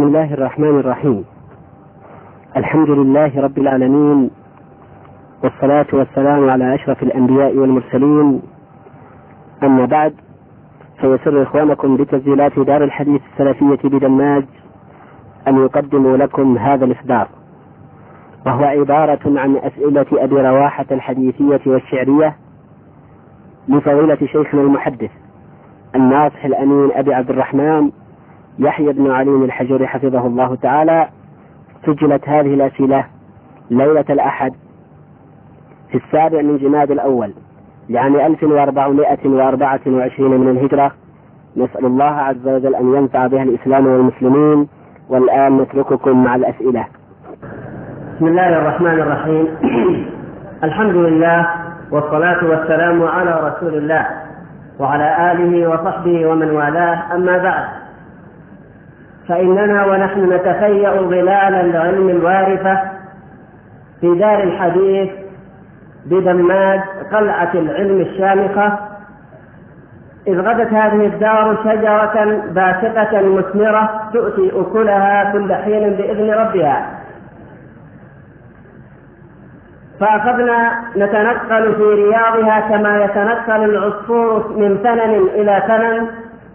بسم الله الرحمن الرحيم. الحمد لله رب العالمين، والصلاة والسلام على أشرف الأنبياء والمرسلين. أما بعد، فيسر إخوانكم بتسجيلات دار الحديث السلفية بدماج أن يقدموا لكم هذا الإصدار، وهو عبارة عن أسئلة أبي رواحة الحديثية والشعرية لفضيلة شيخنا المحدث الناصح الأمين أبي عبد الرحمن يحيى بن علي الحجري حفظه الله تعالى. سجلت هذه الأسئلة ليلة الأحد في 7 من جماد الأول لعام 1424 من الهجرة. نسأل الله عز وجل أن ينفع بها الإسلام والمسلمين. والآن نترككم مع الأسئلة. بسم الله الرحمن الرحيم. الحمد لله والصلاة والسلام على رسول الله وعلى آله وصحبه ومن والاه. أما بعد، فإننا ونحن نتفيأ ظلال العلم الوارثة في دار الحديث بدماج قلعة العلم الشامخة، إذ غدت هذه الدار شجرة باسقة مثمرة تؤتي أكلها كل حين بإذن ربها، فأخذنا نتنقل في رياضها كما يتنقل العصفور من فنن إلى فنن،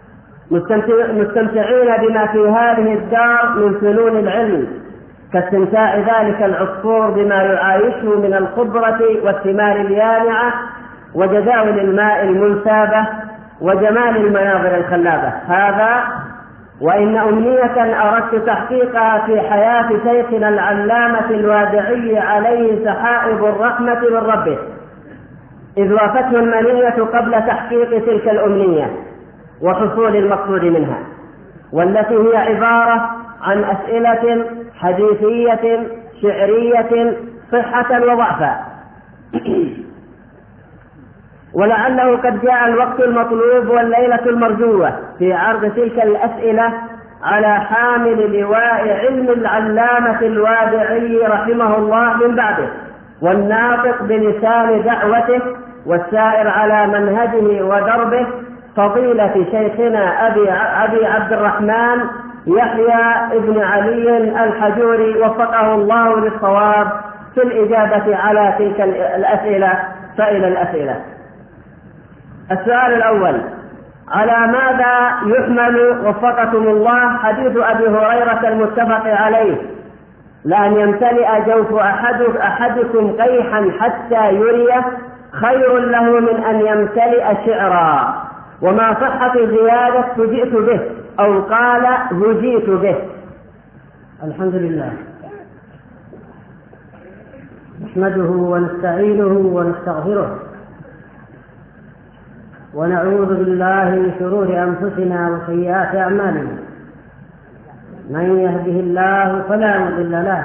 مستمتعين بما في هذه الدار من فنون العلم، كاستمتاع ذلك العصفور بما يعايشه من الخضرة والثمار اليانعة وجداول الماء المنسابة وجمال المناظر الخلابة. هذا وإن أمنية أردت تحقيقها في حياة شيخنا العلامة الوادعي عليه سحائب الرحمة من ربه، إذ وافته المنية قبل تحقيق تلك الأمنية وحصول المقصود منها، والتي هي عبارة عن أسئلة حديثية شعرية صحة وضعفا. ولعله قد جاء الوقت المطلوب والليلة المرجوة في عرض تلك الأسئلة على حامل لواء علم العلامة الوادعي رحمه الله من بعده، والناطق بلسان دعوته والسائر على منهجه ودربه، فضيلة شيخنا أبي عبد الرحمن يحيى ابن علي الحجوري، وفقه الله للصواب في الإجابة على تلك الأسئلة. فإلى الأسئلة. السؤال الأول: على ماذا يحمل وفقكم الله حديث أبي هريرة المتفق عليه لأن يمتلئ جوف أحدكم قيحا حتى يريه خير له من أن يمتلئ شعرا؟ وما صحة زيادة فجئت به أو قال هجيت به؟ الحمد لله، نحمده ونستعينه ونستغفره، ونعوذ بالله من شرور أنفسنا وسيئات أعمالنا. من يهده الله فلا مضل له،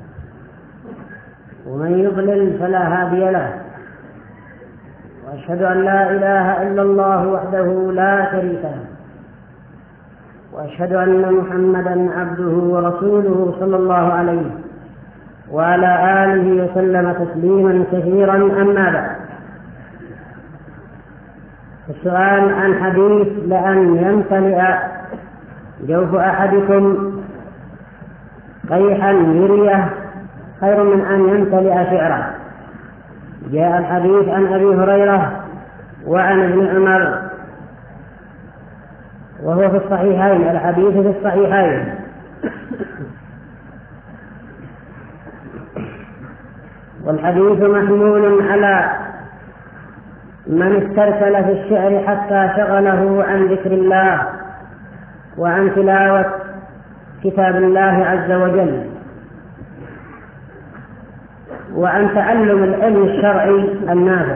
ومن يضلل فلا هادي له، وأشهد أن لا إله إلا الله وحده لا شريك له، وأشهد أن محمدا عبده ورسوله صلى الله عليه وعلى آله وسلم تسليما كثيرا. أما بعد، السؤال عن حديث لأن يمتلئ جوف أحدكم قيحا يريه خير من أن يمتلئ شعرا. جاء الحديث عن أبي هريرة وعن ابن عمر، وهو في الصحيحين، الحديث في الصحيحين. والحديث محمول على من استرسل في الشعر حتى شغله عن ذكر الله وعن تلاوة كتاب الله عز وجل وعن تعلم العلم الشرعي النافع.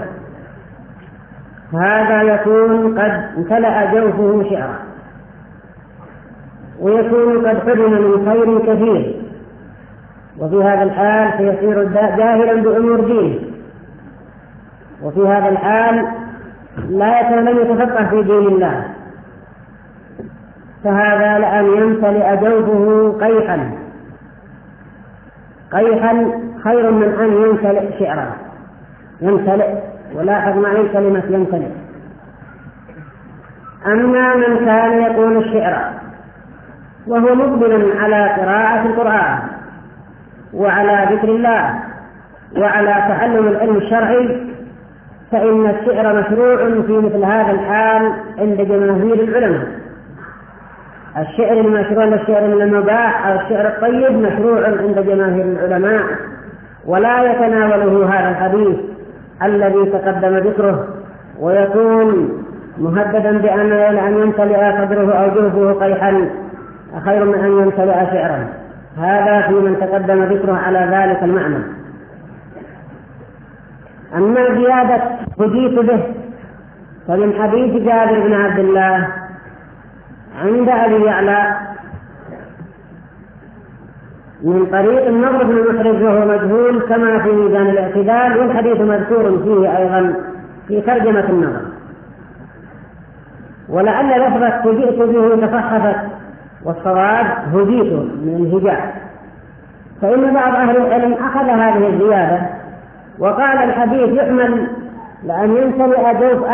هذا يكون قد امتلأ جوفه شعرا، ويكون قد حرم من خير كثير، وفي هذا الحال سيصير جاهلا بأمور دينه، وفي هذا الحال لم يتفقه في دين الله. فهذا لأن يمتلئ جوفه قيحا خير من أن يمتلئ شعرا. يمتلئ، ولاحظ معنى كلمة يمتلئ. أما من كان يقول الشعر وهو مقبل على قراءة القرآن وعلى ذكر الله وعلى تعلم العلم الشرعي، فإن الشعر مشروع في مثل هذا الحال عند جماهير العلماء. الشعر المشروع الشعر من المباح أو الشعر الطيب مشروع عند جماهير العلماء، ولا يتناوله هذا الحديث الذي تقدم ذكره، ويكون مهددا بأن يمتلئ صدره أو جوفه قيحا خير من أن يمتلئ شعرا. هذا في من تقدم ذكره على ذلك المعنى. أما زيادة هديت به فمن حديث جابر بن عبد الله عند أبي يعلى من طريق النضر بن محرز وهو مجهول كما في ميزان الاعتدال، والحديث مذكور فيه أيضا في ترجمة النضر. ولعل لفظة هديت به تفحفت، والصواب هديت من الهجاء، فإن بعض أهل العلم أخذ هذه الزيادة وقال الحديث يحمل لأن يمتلئ جوف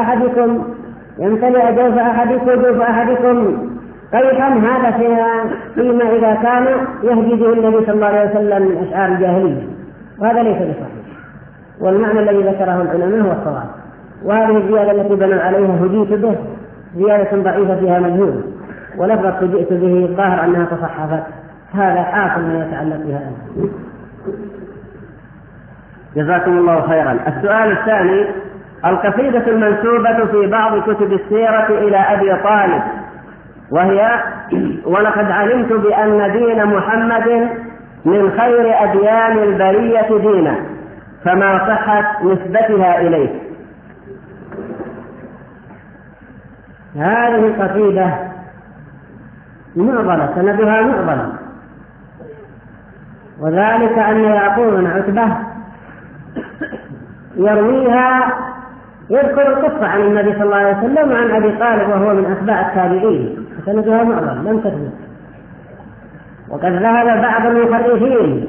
أحدكم قيحا، هذا فيما إذا كان يهدي به النبي صلى الله عليه وسلم من أشعار الجاهلية، وهذا ليس بصحيح، والمعنى الذي ذكره العلماء هو الصواب. وهذه الزيادة التي بنوا عليها هديت به زيادة ضعيفة فيها مجهول، ولفظة هديت به الظاهر أنها تصحفت. هذا حاصل ما يتعلق بها. جزاكم الله خيرا. السؤال الثاني: القصيدة المنسوبة في بعض كتب السيرة إلى أبي طالب وهي: ولقد علمت بأن دين محمد من خير أديان البرية دينا، فما صحت نسبتها إليه. هذه القصيدة معضلة، سندها معضلة، وذلك أن يعقوب بن عتبة يرويها يذكر القصة عن النبي صلى الله عليه وسلم وعن أبي طالب وهو من أتباع التابعين، سندها معضل لم تثبت. وقد ذهب بعض المحرفين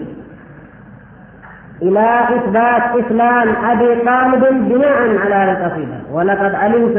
إلى إثبات إسلام أبي طالب بناء على هذه القصيدة: ولقد علمت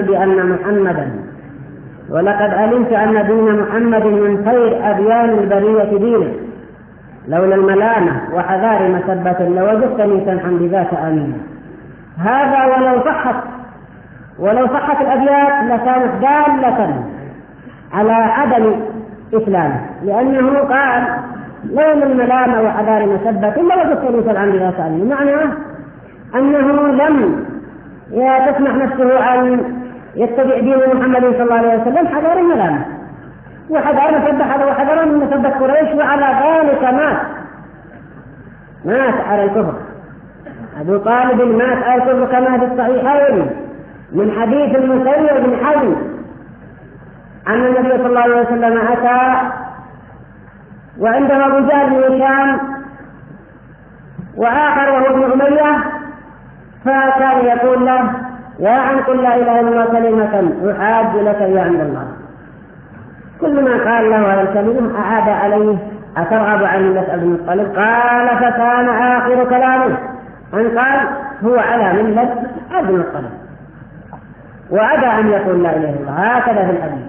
أن دين محمد من خير أديان البرية دينا، لولا الملامة وحذار مسبة لوجدتني سمحا بذاك آمينا. هذا ولو صحت الأبيات لكانت دالة على عدم إسلامه، لأنه قال لولا الملامة وحذار مسبة لوجدتني سمحا بذاك آمينا، معناه أنه لم تسمح نفسه أن يتبع دين محمد صلى الله عليه وسلم حذار الملامة وحذار مسبة وحذار من مسبة قريش، وعلى ذلك مات على الكفر. أبو طالب مات على الكفر كما في الصحيحين من حديث المسيب بن حزم أن النبي صلى الله عليه وسلم أتى وعنده أبو جهل بن هشام وآخر وهو ابن أمية، فكان يقول له: يا عم قل لا إله إلا الله كلمة أحاج لك يا عند الله. كل ما قال له هذا الكلمة أعاد عليه: أترغب عن ملة ابن المطلب؟ قال: فكان آخر كلامه أن قال: هو على ملة ابن المطلب، وأبى أن يقول لا إله إلا الله. هكذا في الحديث.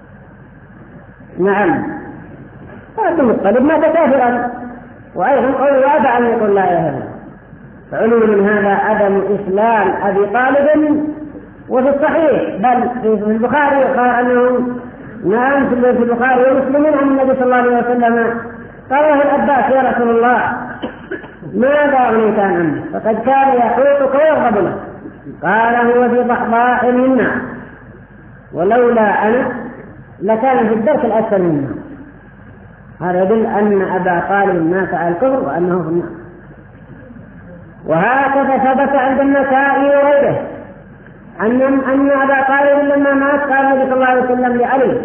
نعم، ابن المطلب مات كافرا، وأيضا قال: وأبى أن يقول لا إله إلا الله. فعلم من هذا عدم إسلام أبي طالب. وفي الصحيح بل في البخاري قال أنه نعم في البخاري ومسلم عن النبي صلى الله عليه وسلم قال له العباس: يا رسول الله ماذا أغنيت عن عمك؟ فقد كان يحوطك ويرغب لك. قال: هو في ضحضاح من نار، ولولا أنا لكان في الدرك الأسفل من النار. هذا يدل أن أبا طالب مات على الكفر وأنه في النار. وهكذا ثبت عند النسائي وغيره أن أبا طالب لما مات قال النبي صلى الله عليه وسلم لعلي: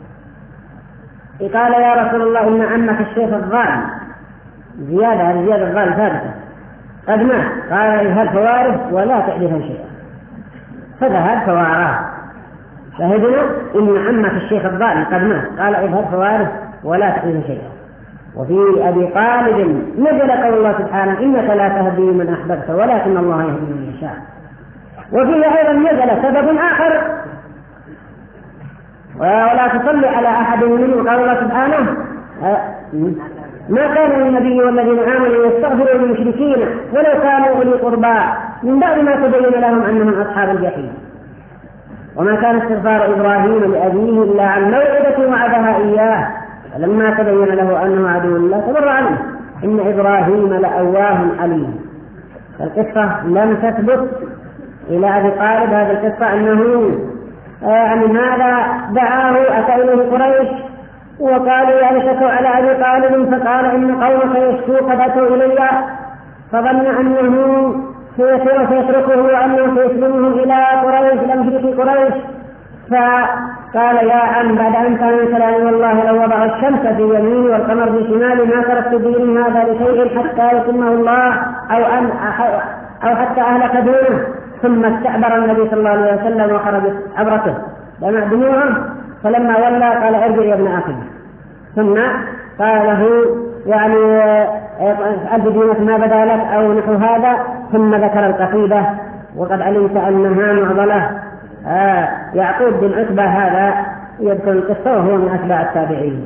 قال يا رسول الله إن عمك الشيخ الضال، زيادة الضال ثابتة، قد مات. قال: اذهب فوارث ولا تحدثا شيئا. فذهب فواراه. شاهدنا إن عمك الشيخ الضال قد مات، قال: اذهب فوارث ولا تحدثا شيئا. وفي أبي طالب نزل قول الله سبحانه: إنك لا تهدي من أحببت ولكن الله يهدي من يشاء. وفيه أيضا نزل سبب آخر: ولا تصلي على أحد منهم، قال الله سبحانه: ما كان للنبي والذين آمنوا يستغفروا للمشركين ولو كانوا أولي قربى من بعد ما تبين لهم أنهم أصحاب الجحيم. وما كان استغفار إبراهيم لأبيه إلا عن موعدة وعدها إياه فلما تبين له أنه عدو الله تبرأ منه إن إبراهيم لأواه حليم. القصة لم تثبت إلى أبي طالب هذه القصة أنه يعني هذا دعاه أتى إليه قريش وقالوا يعني شكوا على أبي طالب فقال إن قومك يشكو قد أتوا إلي فظن أنه سيتركه وأنه سيسلمه إلى قريش لم يشرك قريش فقال يا عم بعد أن كان كلامي والله لو وضع الشمس في يميني والقمر في شمالي ما تركت ديني هذا لشيء حتى يتمه الله أو حتى أهلك دونه. ثم استعبر النبي صلى الله عليه وسلم وخرجت عبرته لمع دموعه فلما ولى قال ارجع يا ابن أخي ثم قال له يعني ألف دينك ما بدا لك أو نحو هذا ثم ذكر القصيدة وقد علمت أنها معضلة. يعقوب بن عتبة هذا يذكر القصة وهو من أتباع التابعين.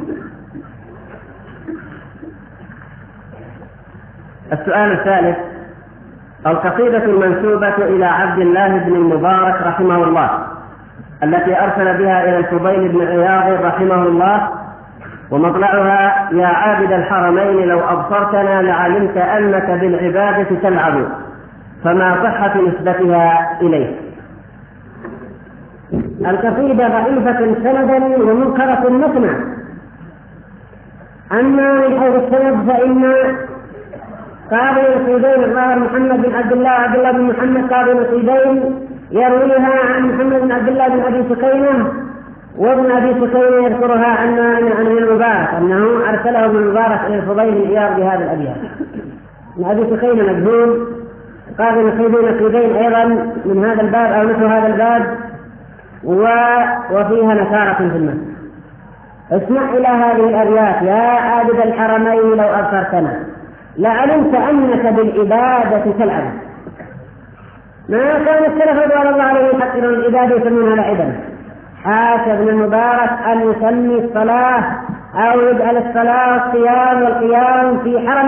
السؤال الثالث: القصيدة المنسوبة إلى عبد الله بن المبارك رحمه الله التي أرسل بها إلى الفضيل بن عياض رحمه الله ومطلعها: يا عابد الحرمين لو أبصرتنا لعلمت أنك بالعبادة تلعب، فما صحة نسبتها إليه؟ القصيدة ضعيفة سندا ومنكرة متنا. أما من حيث السند فإن قاضي نصيبين الظاهر محمد بن عبد الله بن محمد قاضي نصيبين يرويها عن محمد بن عبد الله بن أبي سكينة، وابن أبي سكينة يذكرها عن ابن المبارك أنه أرسله ابن المبارك إلى الفضيل بن عياض بهذا الأبيات. ابن أبي سكينة مجهول، قاضي نصيبين أيضا من هذا الباب أو نحو هذا الباب وفيها نكارة في المسجد. اسمع إلى هذه الأبيات: يا عابد الحرمين لو أبصرتنا لعلمت أنك بالعبادة تلعب. ما كان السلف رضوان الله عليهم يحقرون العبادة يسمونها لعبا. حاشا ابن المبارك أن يسمي الصلاة أو يجعل الصلاة والصيام والقيام في حرم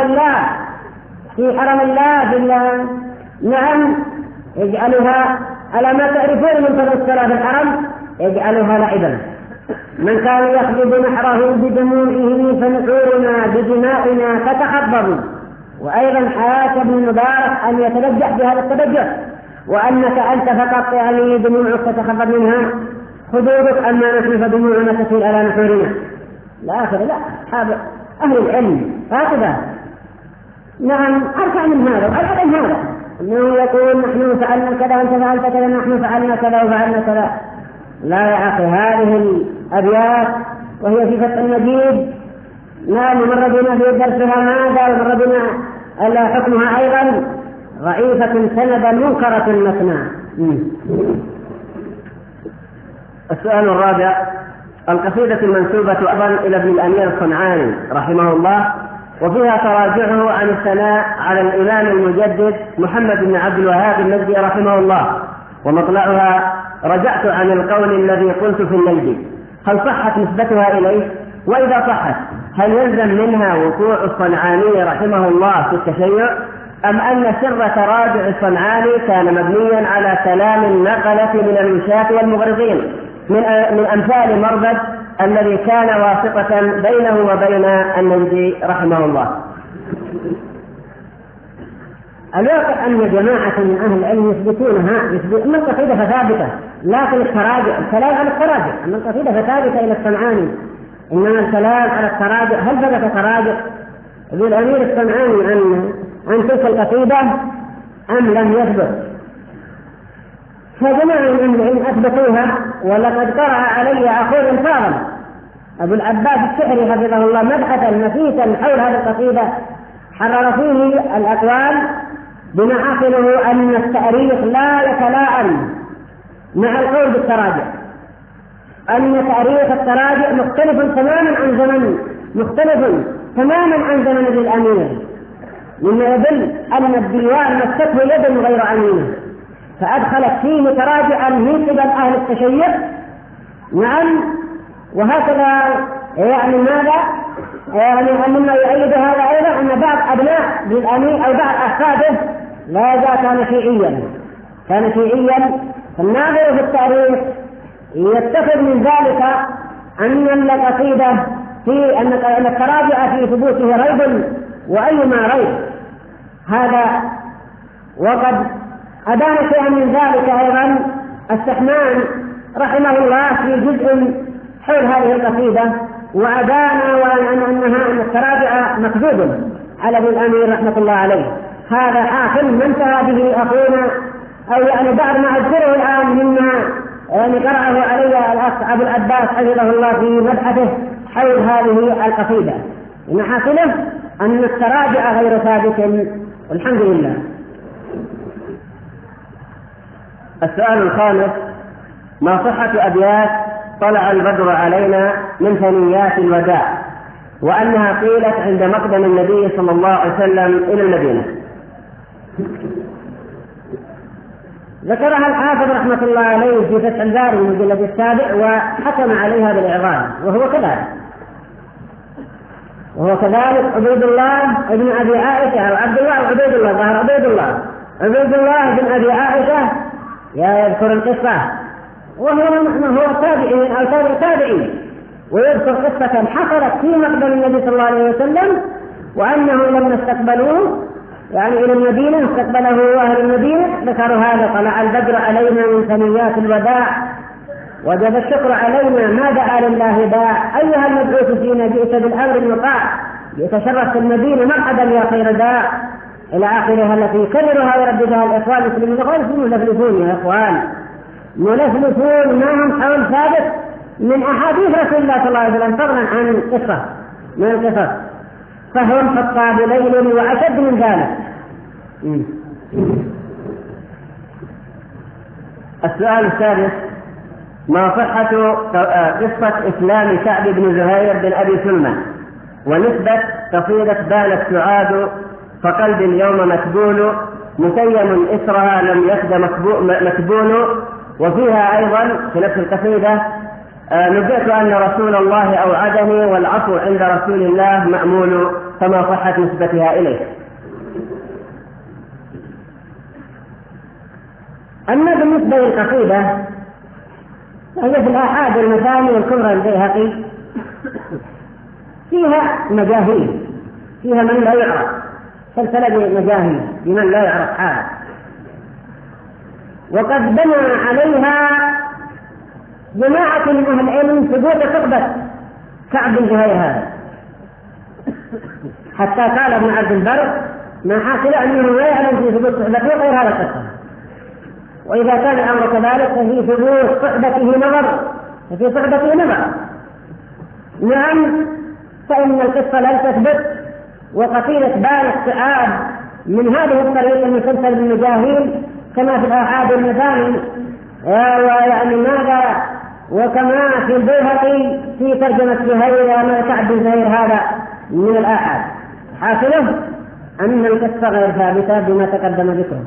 الله بالله. نعم يجعلها على ما تعرفون من فضل الصلاة في الحرم يجعلها لعبا. من كان يخلد نحره بدموعه فنحورنا بدمائنا فتخبروا. وأيضا حاشا ابن المبارك أن يتبجح بهذا التبجح وأنك أنت فقط يعني دموعك تتخبر منها خدودك، أما نحن فدموعنا تسيل على نحورنا. لا أصحاب أهل العلم هكذا. نعم أرفع من هذا وأرفع من هذا أنه يقول نحن فعلنا كذا وأنت فعلت كذا نحن فعلنا كذا وفعلنا كذا. لا يا أخي، هذه الأبيات وهي في فتح المجيد نعم مر بنا في درسها هذا ومر بنا على حكمها أيضا ضعيفة سندا منكرة متنا. السؤال الرابع: القصيدة المنسوبة أيضا إلى ابن الأمير الصنعاني رحمه الله وفيها تراجعه عن الثناء على الإمام المجدد محمد بن عبد الوهاب النجدي رحمه الله ومطلعها: رجعت عن القول الذي قلت في النجد، هل صحت نسبتها إليه؟ وإذا صحت هل يلزم منها وقوع الصنعاني رحمه الله في التشيع، أم أن سر تراجع الصنعاني كان مبنيا على كلام النقلة من المشاة والمغرضين من أمثال مربد الذي كان واسطة بينه وبين النجدي رحمه الله؟ الواقع أن جماعة من أهل العلم يثبتونها أن القصيدة ثابتة، لكن التراجع الكلام على التراجع، أن القصيدة ثابتة إلى الصنعاني، إنما الكلام على التراجع هل ثبت تراجع بالأمير الصنعاني عن تلك القصيدة أم لم يثبت؟ فجماعة من أهل العلم أثبتوها، ولقد قرأ علي أخوي الفاضل أبو العباس السحري حفظه الله مبحثا نفيسا حول هذه القصيدة حرر فيه الأقوال بما حصله أن التاريخ لا يتلائم مع القول بالتراجع، أن تاريخ التراجع مختلف تماما عن زمن الأمير، مما يدل أن الديوان مسته يد غير أمينة فأدخلت فيه تراجعا من قبل أهل التشيع. نعم، وهكذا يعني ماذا يعني مما يؤيد هذا أيضا أن بعض أبناء الأمير أو بعض أحفاده لا يزال كان شيعيا. فالناظر في التاريخ يتخذ من ذلك أن القصيدة في أن التراجع في ثبوته ريب وأيما ريب هذا. وقد أبان شيئا من ذلك أيضا السحمان رحمه الله في جزء حول هذه القصيدة، وأبان أن التراجع مكذوب على ابن الأمير رحمة الله عليه. هذا آخر ما انتهى به أخونا، أو يعني بعد ما أذكره الآن مما يعني قرأه علي الأخ أبو العباس حفظه الله في مبحثه حول هذه القصيدة. إن حاصله أن التراجع غير ثابت والحمد لله. السؤال الخامس: ما صحة أبيات طلع البدر علينا من ثنيات الوداع وأنها قيلت عند مقدم النبي صلى الله عليه وسلم إلى المدينة؟ ذكرها الحافظ رحمة الله عليه في فتح الباري المجلد السابع وحكم عليها بالإعراب، وهو كذلك عبيد الله ابن أبي عائشة، أو عبد الله وعبيد الله، ظهر عبيد الله بن أبي عائشة يذكر القصة، وهو تابعي أو تابعي، ويذكر قصة حصلت في مقدم النبي صلى الله عليه وسلم، وأنه لما استقبلوه يعني إلى المدينة استقبله أهل المدينة، ذكروا هذا: طلع البدر علينا من ثنيات الوداع وجب الشكر علينا ما دعا لله باع، أيها المبعوث فينا جئت بالأمر المطاع، يتشرف المدينة مرحبا يا خير داع، إلى آخرها التي يكررها ويرددها الإخوان المسلمين. ملفلفون يا إخوان، ملفلفون ما هم حول ثابت من أحاديث رسول الله صلى الله عليه وسلم، فضلا عن قصة من القصص، فهم حطاب ليل وأشد من ذلك. السؤال السادس: ما صحة قصة إسلام كعب بن زهير بن أبي سلمى ونسبة قصيدة بانت سعاد فقلب اليوم مكبول مسيم إسرها لم يخد مكبول؟ وفيها أيضا في نفس القصيدة: نبئت أن رسول الله أوعدني والعفو عند رسول الله مأمول، فما صحة نسبتها إليه؟ أما بالنسبة للقصيدة فهي في الآحاد المثاني والكبرى البيهقي فيها مجاهيل، فيها من لا يعرف، سلسلة مجاهيل لمن لا يعرف حاله، وقد بنى عليها جماعة من أهل العلم ثبوت صحبة كعب بن زهير هذا، حتى قال ابن عبد البر: ما حاصل أنه لا يعلم في ثبوت صحبته غير هذا القصة. وإذا كان الأمر كذلك ففي ثبوت صحبته نظر، ففي صحبته نظر. نعم، فإن القصة لم تثبت، وقصيدة بانت سعاد من هذه الطريقة المسلسل بالمجاهيل كما في الآحاد المثاني، ويعني ماذا، وكما في البيهقي في ترجمة زهير ما كعب بن زهير هذا من الآحاد. حاصله أن القصة غير ثابتة بما تقدم ذكره.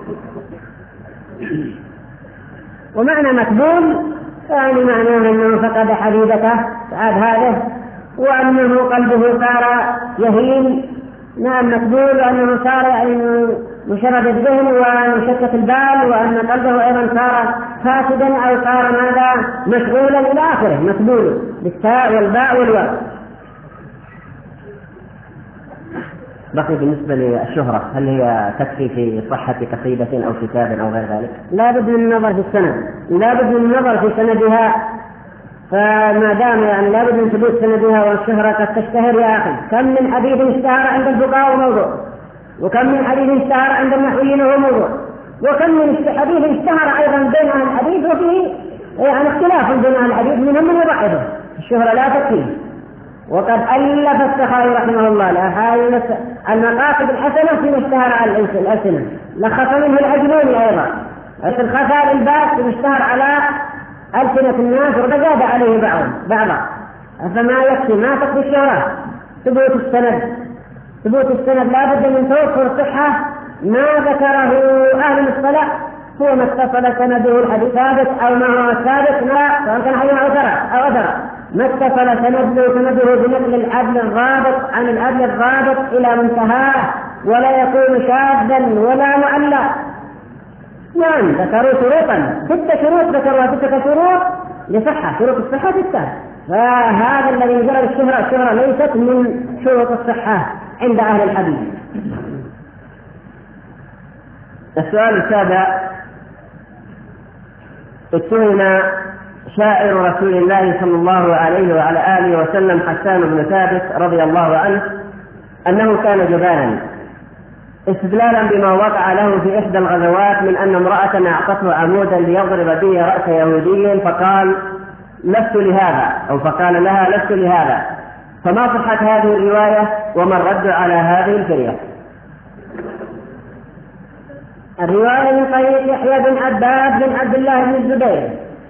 ومعنى مكبول يعني معناه أنه فقد حبيبته سعاد هذا، وأنه قلبه صار يهين. نعم، مكبول وأنه صار يعني مشرد الذهن ومشتت البال، وأن قلبه أيضا صار فاسدا أو صار ماذا مشغولا إلى آخره. مكبول بالتاء والباء والواو. بقي بالنسبة للشهرة، هل هي تكفي في صحة قصيدة أو كتاب أو غير ذلك؟ لا بد من النظر في السند، لا بد من النظر في سندها، فما دام يعني لا بد من ثبوت سندها، والشهرة قد تشتهر يا أخي. كم من حديث اشتهر عند الفقهاء موضوع، وكم من حديث اشتهر عند النحويين هو موضوع، وكم من حديث اشتهر أيضا بين أهل الحديث وفيه يعني اختلاف بين أهل الحديث منهم من يضعفه. الشهرة لا تكفي. وقد ألف السخاوي رحمه الله المقاصد الحسنة فيما اشتهر على الألسنة، لخص منه العجلوني أيضا الخفاء الباس فيما اشتهر على ألسنة الناس، وزاد عليه بعضا. فما يكفي، ما تكفي الشهرة. ثبوت السند لا بد من توفر الصحة. ما ذكره أهل المصطلح هو ما اتصل سنده الحديث ثابت أو ما هو ثابت، لا سواء كان حديث أو أثر، ما اتصل سنده بنقل العدل الضابط عن العدل الضابط إلى منتهاه، ولا يكون شاذا ولا معلق. نعم ذكروا شروطا 6 شروط، ذكروا 6 شروط لصحة، شروط الصحة 6. فهذا الذي جرى الشهرة ليست من شروط الصحة عند أهل الحديث. السؤال السابع: اتهم شاعر رسول الله صلى الله عليه وعلى آله وسلم حسان بن ثابت رضي الله عنه أنه كان جبانا، استدلالا بما وقع له في إحدى الغزوات من أن امرأة أعطته عمودا ليضرب به رأس يهودي فقال لست لهذا، أو فقال لها لست لهذا. فما صحت هذه الرواية وما الرد على هذه الفرية؟ الرواية من طريق يحيى بن عباد بن عبد الله بن الزبير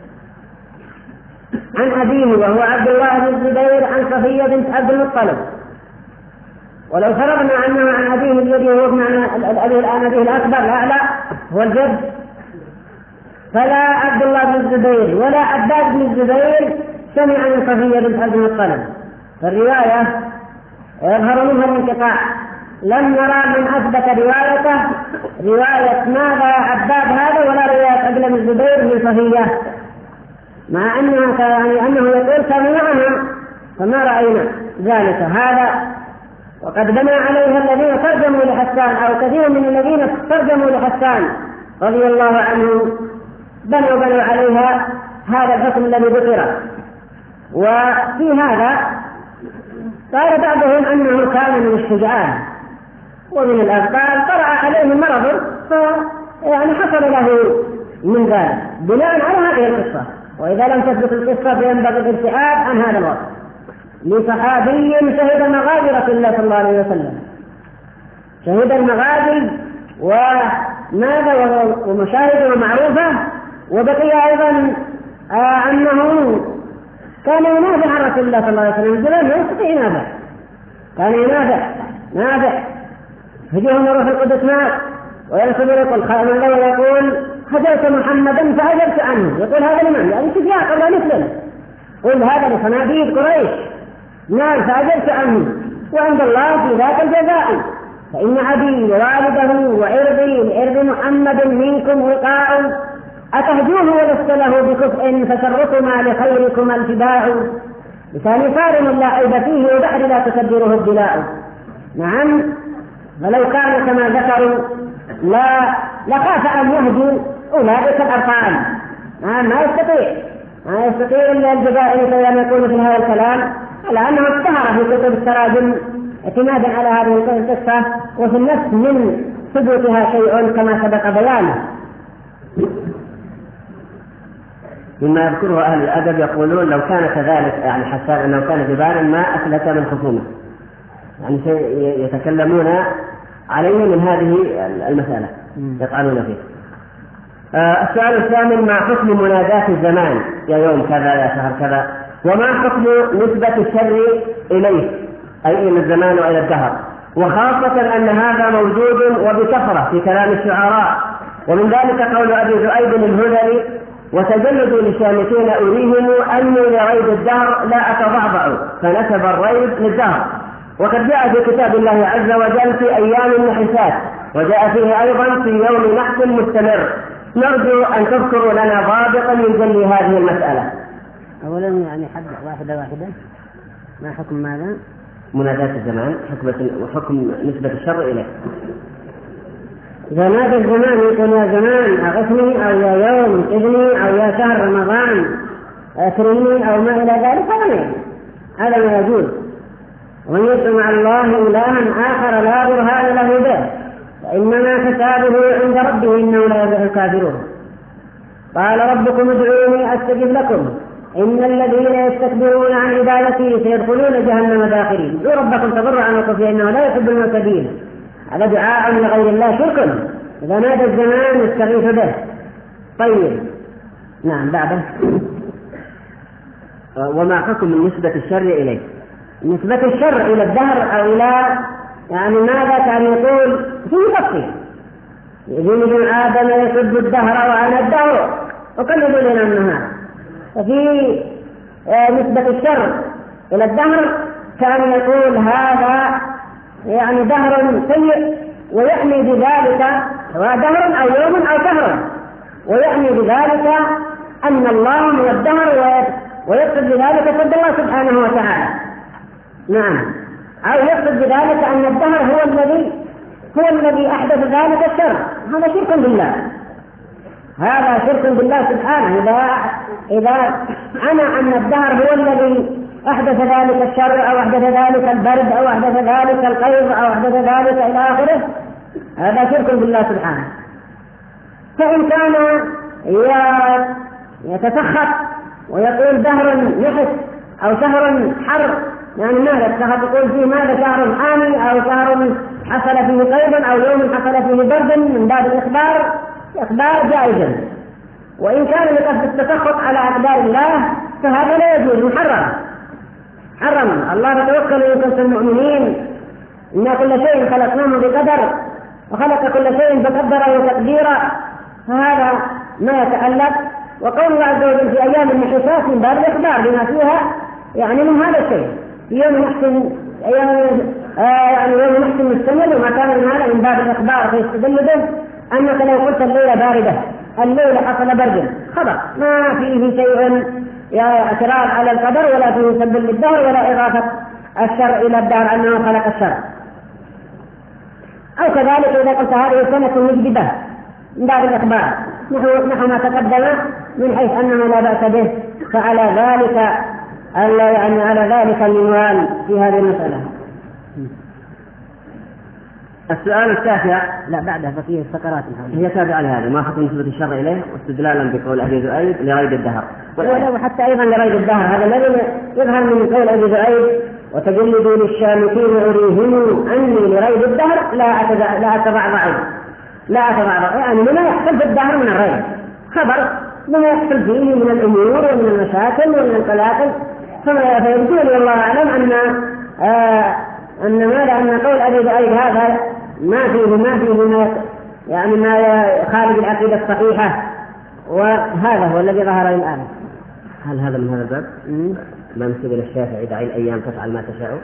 عن أبيه وهو عبد الله بن الزبير عن صفية بنت عبد المطلب. ولو فرضنا أنه عن أبيه الذي هو أبيه الأكبر الأعلى هو الجد، فلا عبد الله بن الزبير ولا عباد بن الزبير سمع من صفية بنت عبد المطلب. فالرواية يظهر منها الانقطاع. لم نرى من أثبت روايته رواية ماذا عباد هذا ولا رواية عبد الله بن الزبير من صفية، مع أنه يقول كان معنا فما رأينا ذلك. هذا وقد بنى عليها الذين ترجموا لحسان، أو كثير من الذين ترجموا لحسان رضي الله عنه بنوا عليها هذا الحكم الذي ذكر. وفي هذا قال بعضهم أنه كان من الشجعان ومن الأبطال، طرأ عليه مرض يعني حصل له من ذلك بناء على هذه القصة. وإذا لم تثبت القصة فينبغي الابتعاد عن هذا الوصف لصحابي شهد مغازي رسول الله صلى الله عليه وسلم، شهد المغازي وماذا ومشاهد معروفة. وبقي أيضا أنه كان ينافع عن رسول الله صلى الله عليه وسلم، زمان لا يستطيع ينافع، كان ينافع فجيهم روح القدس معك ويقول هجرت محمدا فهجرت عنه. يقول هذا لمن؟ يعني شجاع قبل مثله. قل هذا لصناديد قريش، نعم فهجرت عنه وعند الله في ذاك الجزاء، فإن عبي ووالده وعرضي لعرض محمد منكم وقاء، أتهجوه ولست له بكفء فشركما لخيركما الفداء، لسان صارم لا عيب فيه وبحر لا تكدره الدلاء. نعم ولو كان كما ذكروا لخاف أن يهدوا أولئك الأرقام. ما يستطيع إلا الجزائر أن يكون في هذا الكلام، على أنه اشتهر في كتب التراجم اعتمادا على هذه القصة، وفي النفس من ثبوتها شيء كما سبق بيانه. مما يذكره أهل الأدب يقولون لو كان كذلك، يعني حسان أنه كان جبانا ما أفلت من خصومه، يعني يتكلمون عليه من هذه المسألة يطعنون فيه. السؤال الثامن: ما حكم منادات الزمان يا يوم كذا يا شهر كذا، وما حكم نسبة الشر إليه أي إلى الزمان وإلى الدهر، وخاصة أن هذا موجود وبكثرة في كلام الشعراء. ومن ذلك قول أبي ذؤيب الهذلي: وتجلدوا للشامتين أريهم أني لريب الدهر لا أتضعضع، فنسب الريب للدهر. وقد جاء في كتاب الله عز وجل في أيام النحسات، وجاء فيه أيضا في يوم نحس مستمر. نرجو أن تذكروا لنا ضابطا يجلي هذه المسألة. أولا يعني واحدة ما حكم ماذا؟ منادات الزمان وحكم نسبة الشر إليه. إذا نادى الزمان يقول يا زمان أغثني أو يا يوم إذني أو يا شهر رمضان أكرمني أو ما إلى ذلك، هذا ما يجوز. ومن يدعو مع الله إلها آخر لا برهان له به فإنما حسابه عند ربه إنه لا يفلح الكافرون. قال ربكم ادعوني أستجب لكم إن الذين يستكبرون عن عبادتي سيدخلون جهنم داخرين. ادعوا ربكم تضرعا وخفيا إنه لا يحب المعتدين. هذا دعاء لغير الله شرك. إذا نادى الزمان يستغيث به. طيب نعم بعده. وما حكم نسبة الشر إليه؟ نسبة الشر إلى الدهر أو إلى يعني ماذا كان يقول في تفصيل. يقول ابن آدم يسب الدهر وأنا الدهر وكل ليل النهار. ففي نسبة الشر إلى الدهر كان يقول هذا يعني دهر سيء، ويعني بذلك دهر أو يوم أو دهر، ويعني بذلك أن الله هو الدهر، ويقصد بذلك صد الله سبحانه وتعالى. نعم، أو يقصد بذلك أن الدهر هو الذي أحدث ذلك الشر. هذا شرك بالله، هذا شرك بالله سبحانه. إذا أنا أن الدهر هو الذي أحدث ذلك الشر أو أحدث ذلك البرد أو أحدث ذلك القيظ أو أحدث ذلك إلى آخره، هذا شرك بالله سبحانه. فإن كان يتسخط ويقول دهر نحس أو شهر حر، يعني ماذا السخط يقول فيه ماذا شهر حامي أو شهر حصل فيه قيظ أو يوم حصل فيه برد من باب إخبار جائز. وإن كان لقصد التسخط على أقدار الله فهذا لا يجوز، حرم الله. توكل إن كنتم مؤمنين إن كل شيء خلقناه بقدر، وخلق كل شيء بقدره تقديرا، فهذا ما يتألف. وقول الله عز وجل في أيام النحسات من باب الإخبار بما فيها يعني من هذا الشيء، يوم نحسن يوم نحسن مستمر، وما كان من هذا من باب الإخبار فيستدل به أنك لو قلت الليلة باردة، الليلة حصل برد، خبر ما فيه شيء اعتراض على القدر، ولا فيه سب للدهر، ولا إضافة الشر إلى الدهر أنه خلق الشر. أو كذلك إذا قلت هذه سنة مجدبة من باب الإخبار نحو ما تقدم من حيث أنه لا بأس به، فعلى ذلك على ذلك المنوال في هذه المسألة. السؤال التاسع، لا بعدها ففيه السكرات هي تابعة لهذا، ما حكم نسبة الشر إليه واستدلالا بقول أبي ذؤيب لريب الدهر، وحتى أيضا لريب الدهر. هذا الذي يظهر من قول أبي ذؤيب وتجلدوا للشامتين أريهم أني لريب الدهر لا أتبعض، يعني ما يحصل في الدهر من الريب، خبر ما يحصل فيه من الأمور ومن المشاكل ومن القلاقل. فيبدو لي والله أعلم أن قول أبي ذؤيب هذا ما فيه يعني ما خارج العقيدة الصحيحة، وهذا هو الذي ظهر الآن. هل هذا من هذا الباب؟ ما نسب للشافعي دع الأيام تفعل ما تشاء،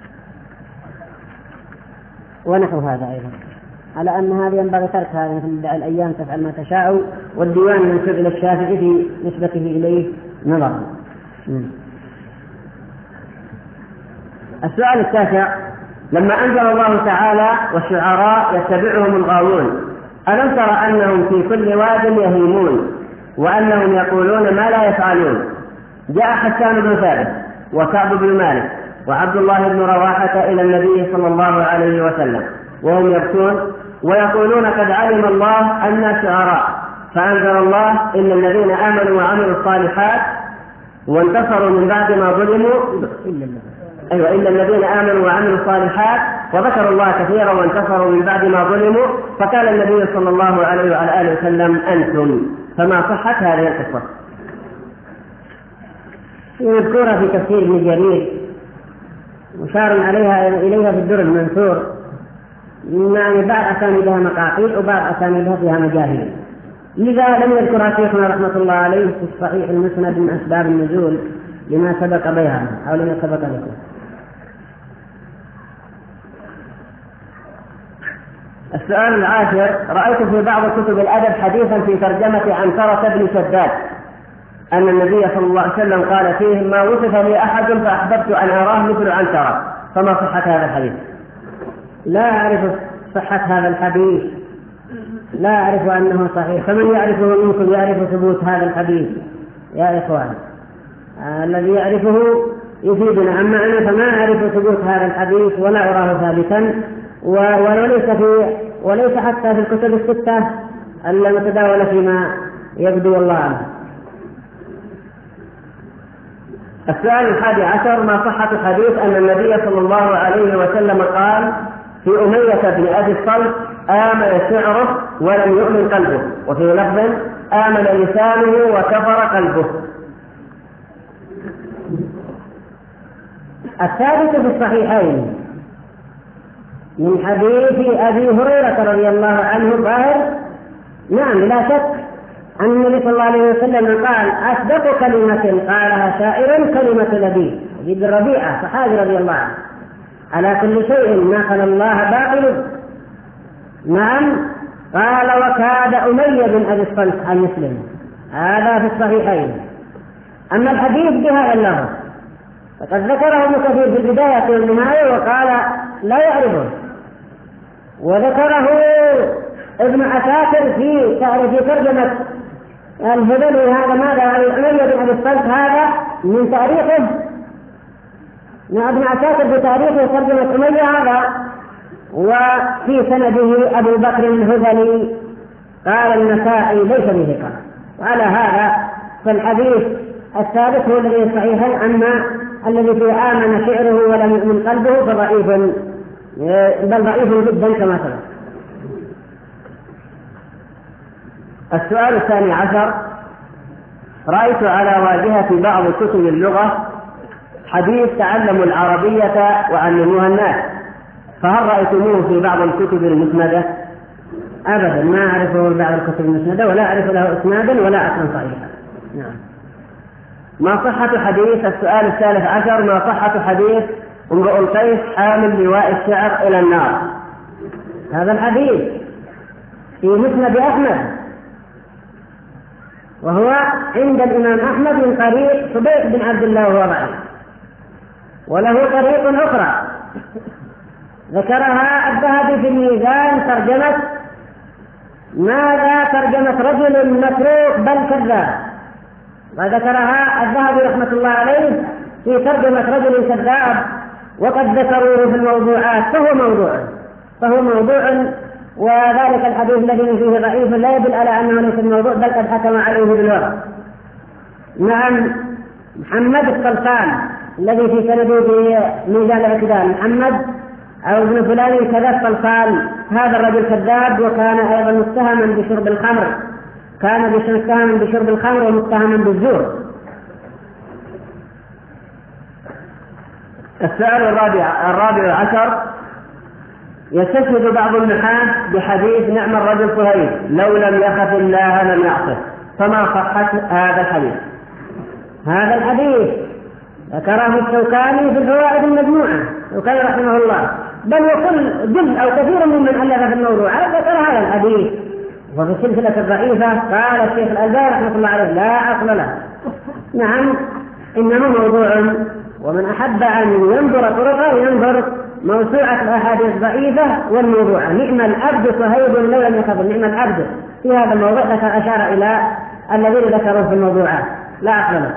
ونحو هذا أيضا على أن هذا ينبغي تركها، مثل دع الأيام تفعل ما تشاء، والديوان منسوب إلى الشافعي في نسبته إليه نظر. السؤال التاسع، لما أنزل الله تعالى والشعراء يتبعهم الغاوون، ألم تر أنهم في كل واد يهيمون وأنهم يقولون ما لا يفعلون؟ جاء حسان بن ثابت وكعب بن مالك وعبد الله بن رواحة إلى النبي صلى الله عليه وسلم وهم يبكون ويقولون قد علم الله أن شعراء، فأنزل الله إن الذين آمنوا وعملوا الصالحات وانتصروا من بعد ما ظلموا إلا الذين آمنوا وعملوا الصالحات وذكروا الله كثيرا وانتصروا من بعد ما ظلموا، فقال النبي صلى الله عليه وعلى آله وسلم أنتم. فما صحت هذه القصة؟ مذكورة في تفسير ابن جرير، مشار إليها في الدر المنثور، يعني بعض أسانيدها مقاطيع وبعض أسانيدها فيها مجاهيل، لذا لم يذكرها شيخنا رحمة الله عليه في الصحيح المسند من أسباب النزول لما سبق بها أو لما سبق لكم. السؤال العاشر، رأيت في بعض كتب الأدب حديثا في ترجمة عنترة بن شداد أن النبي صلى الله عليه وسلم قال فيه ما وصف لي أحد فأحببت أن أراه مثل عنترة، فما صحة هذا الحديث؟ لا أعرف صحة هذا الحديث، لا أعرف أنه صحيح، فمن يعرفه منكم يعرف ثبوت هذا الحديث يا إخوان؟ الذي يعرفه يفيدنا، أما أنا فما أعرف ثبوت هذا الحديث ولا أراه ثابتا، وليس حتى في الكتب الستة المتداولة فيما يبدو الله عنه. السؤال 11، ما صحة حديث أن النبي صلى الله عليه وسلم قال في أمية بن أبي الصلت آمن شعره ولم يؤمن قلبه، وفي لفظ آمن لسانه وكفر قلبه؟ الثابت في الصحيحين من حديث أبي هريرة رضي الله عنه ظاهر، نعم لا شك أن النبي صلى الله عليه وسلم قال أصدق كلمة قالها شاعر كلمة لبيد بن ربيعة صحابي رضي الله عنه: على كل شيء ما خلا الله باطل. نعم. قال: وكاد أمية بن أبي الصلت عن مسلم. هذا في الصحيحين. أما الحديث بهذا اللفظ فقد ذكره ابن كثير في البداية والنهاية وقال لا يعرفه، وذكره ابن عساكر في ترجمة الهذلي. هذا ماذا؟ أمية بن أبي الصلت هذا من تاريخه، ابن عساكر في تاريخه ترجمة أمية هذا، وفي سنده أبو بكر الهذلي. قال النسائي ليس بثقة. وعلى هذا فالحديث الثابت هو الذي صحيح، أما الذي فيه آمن شعره ولم يؤمن قلبه فضعيف، بل ضعيف جدا كما سبق. السؤال 12: رأيت على واجهة بعض كتب اللغة حديث تعلموا العربية وعلموها الناس، فهل رأيتموه في بعض الكتب المسندة؟ أبدا، ما أعرفه بعض الكتب المسندة، ولا أعرف له إسنادا ولا أصلا صحيحا. نعم. ما صحة حديث السؤال 13: ما صحة حديث امرؤ القيس حامل لواء الشعر إلى النار؟ هذا الحديث في مسند أحمد، وهو عند الإمام أحمد من طريق صبيح بن عبد الله وهو ضعيف، وله طريق أخرى ذكرها الذهبي في الميزان ترجمة ماذا؟ ترجمة رجل متروك بل كذاب، وذكرها الذهبي رحمة الله عليه في ترجمة رجل كذاب، وقد ذكروه في الموضوعات فهو موضوع، وذلك الحديث الذي فيه ضعيف لا يدل على أنه ليس الموضوع، بل قد حكم عليه بالوضع. نعم. محمد السلطان الذي في سنده في ميزان الاعتدال، محمد أو ابن فلان كذا السلطان، هذا الرجل كذاب، وكان أيضا متهما بشرب الخمر، ومتهما بالزور. السؤال 14: يستشهد بعض النحاة بحديث نعم الرجل صهيب لو لم يخف الله لم يعصه، فما صحة هذا الحديث؟ هذا الحديث ذكره الشوكاني في الفوائد المجموعة، وكان رحمه الله، بل وكل جزء أو كثير ممن ألف في الموضوع ذكر هذا الحديث. وفي السلسلة الضعيفة قال الشيخ الألباني رحمه الله عليه لا أصل له. نعم، إنه موضوع، ومن أحب أن ينظر طرقه ينظر موسوعة الأحاديث الضعيفة والموضوعة. نعم العبد صهيب لو لم يخف، نعم العبد في هذا الموضوع أشار إلى الذين ذكروا في الموضوعات، لا أصل له.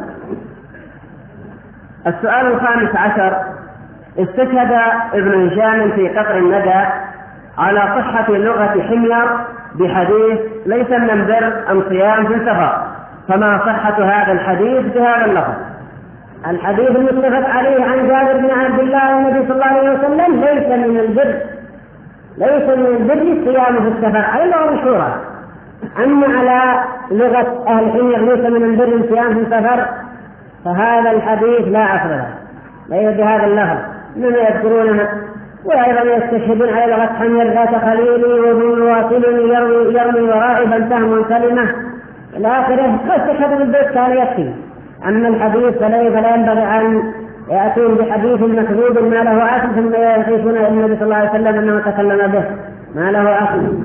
السؤال 15: استشهد ابن هشام في قطر الندى على صحة لغة حمير بحديث ليس من البر أم صيام في السفر، فما صحة هذا الحديث بهذا اللفظ؟ الحديث المتفق عليه عن جابر بن عبد الله النبي صلى الله عليه وسلم ليس من البر الصيام في السفر على اللغة المشهورة. أما على لغة أهل حمير ليس من البر الصيام في السفر، فهذا الحديث لا أصل له، ليس بهذا اللفظ، من يذكرونه. وأيضا يستشهدون على لغة حمير ذات خليلي وذو واصل يرمي وراعبا سهم كلمة إلى آخره، فاستشهدوا بالبيت كان يكفي. أما الحديث فلا ينبغي أن يأتون بحديث مكذوب ما له أصل ثم يحيثون النبي صلى الله عليه وسلم أنه تكلم به ما له أصل.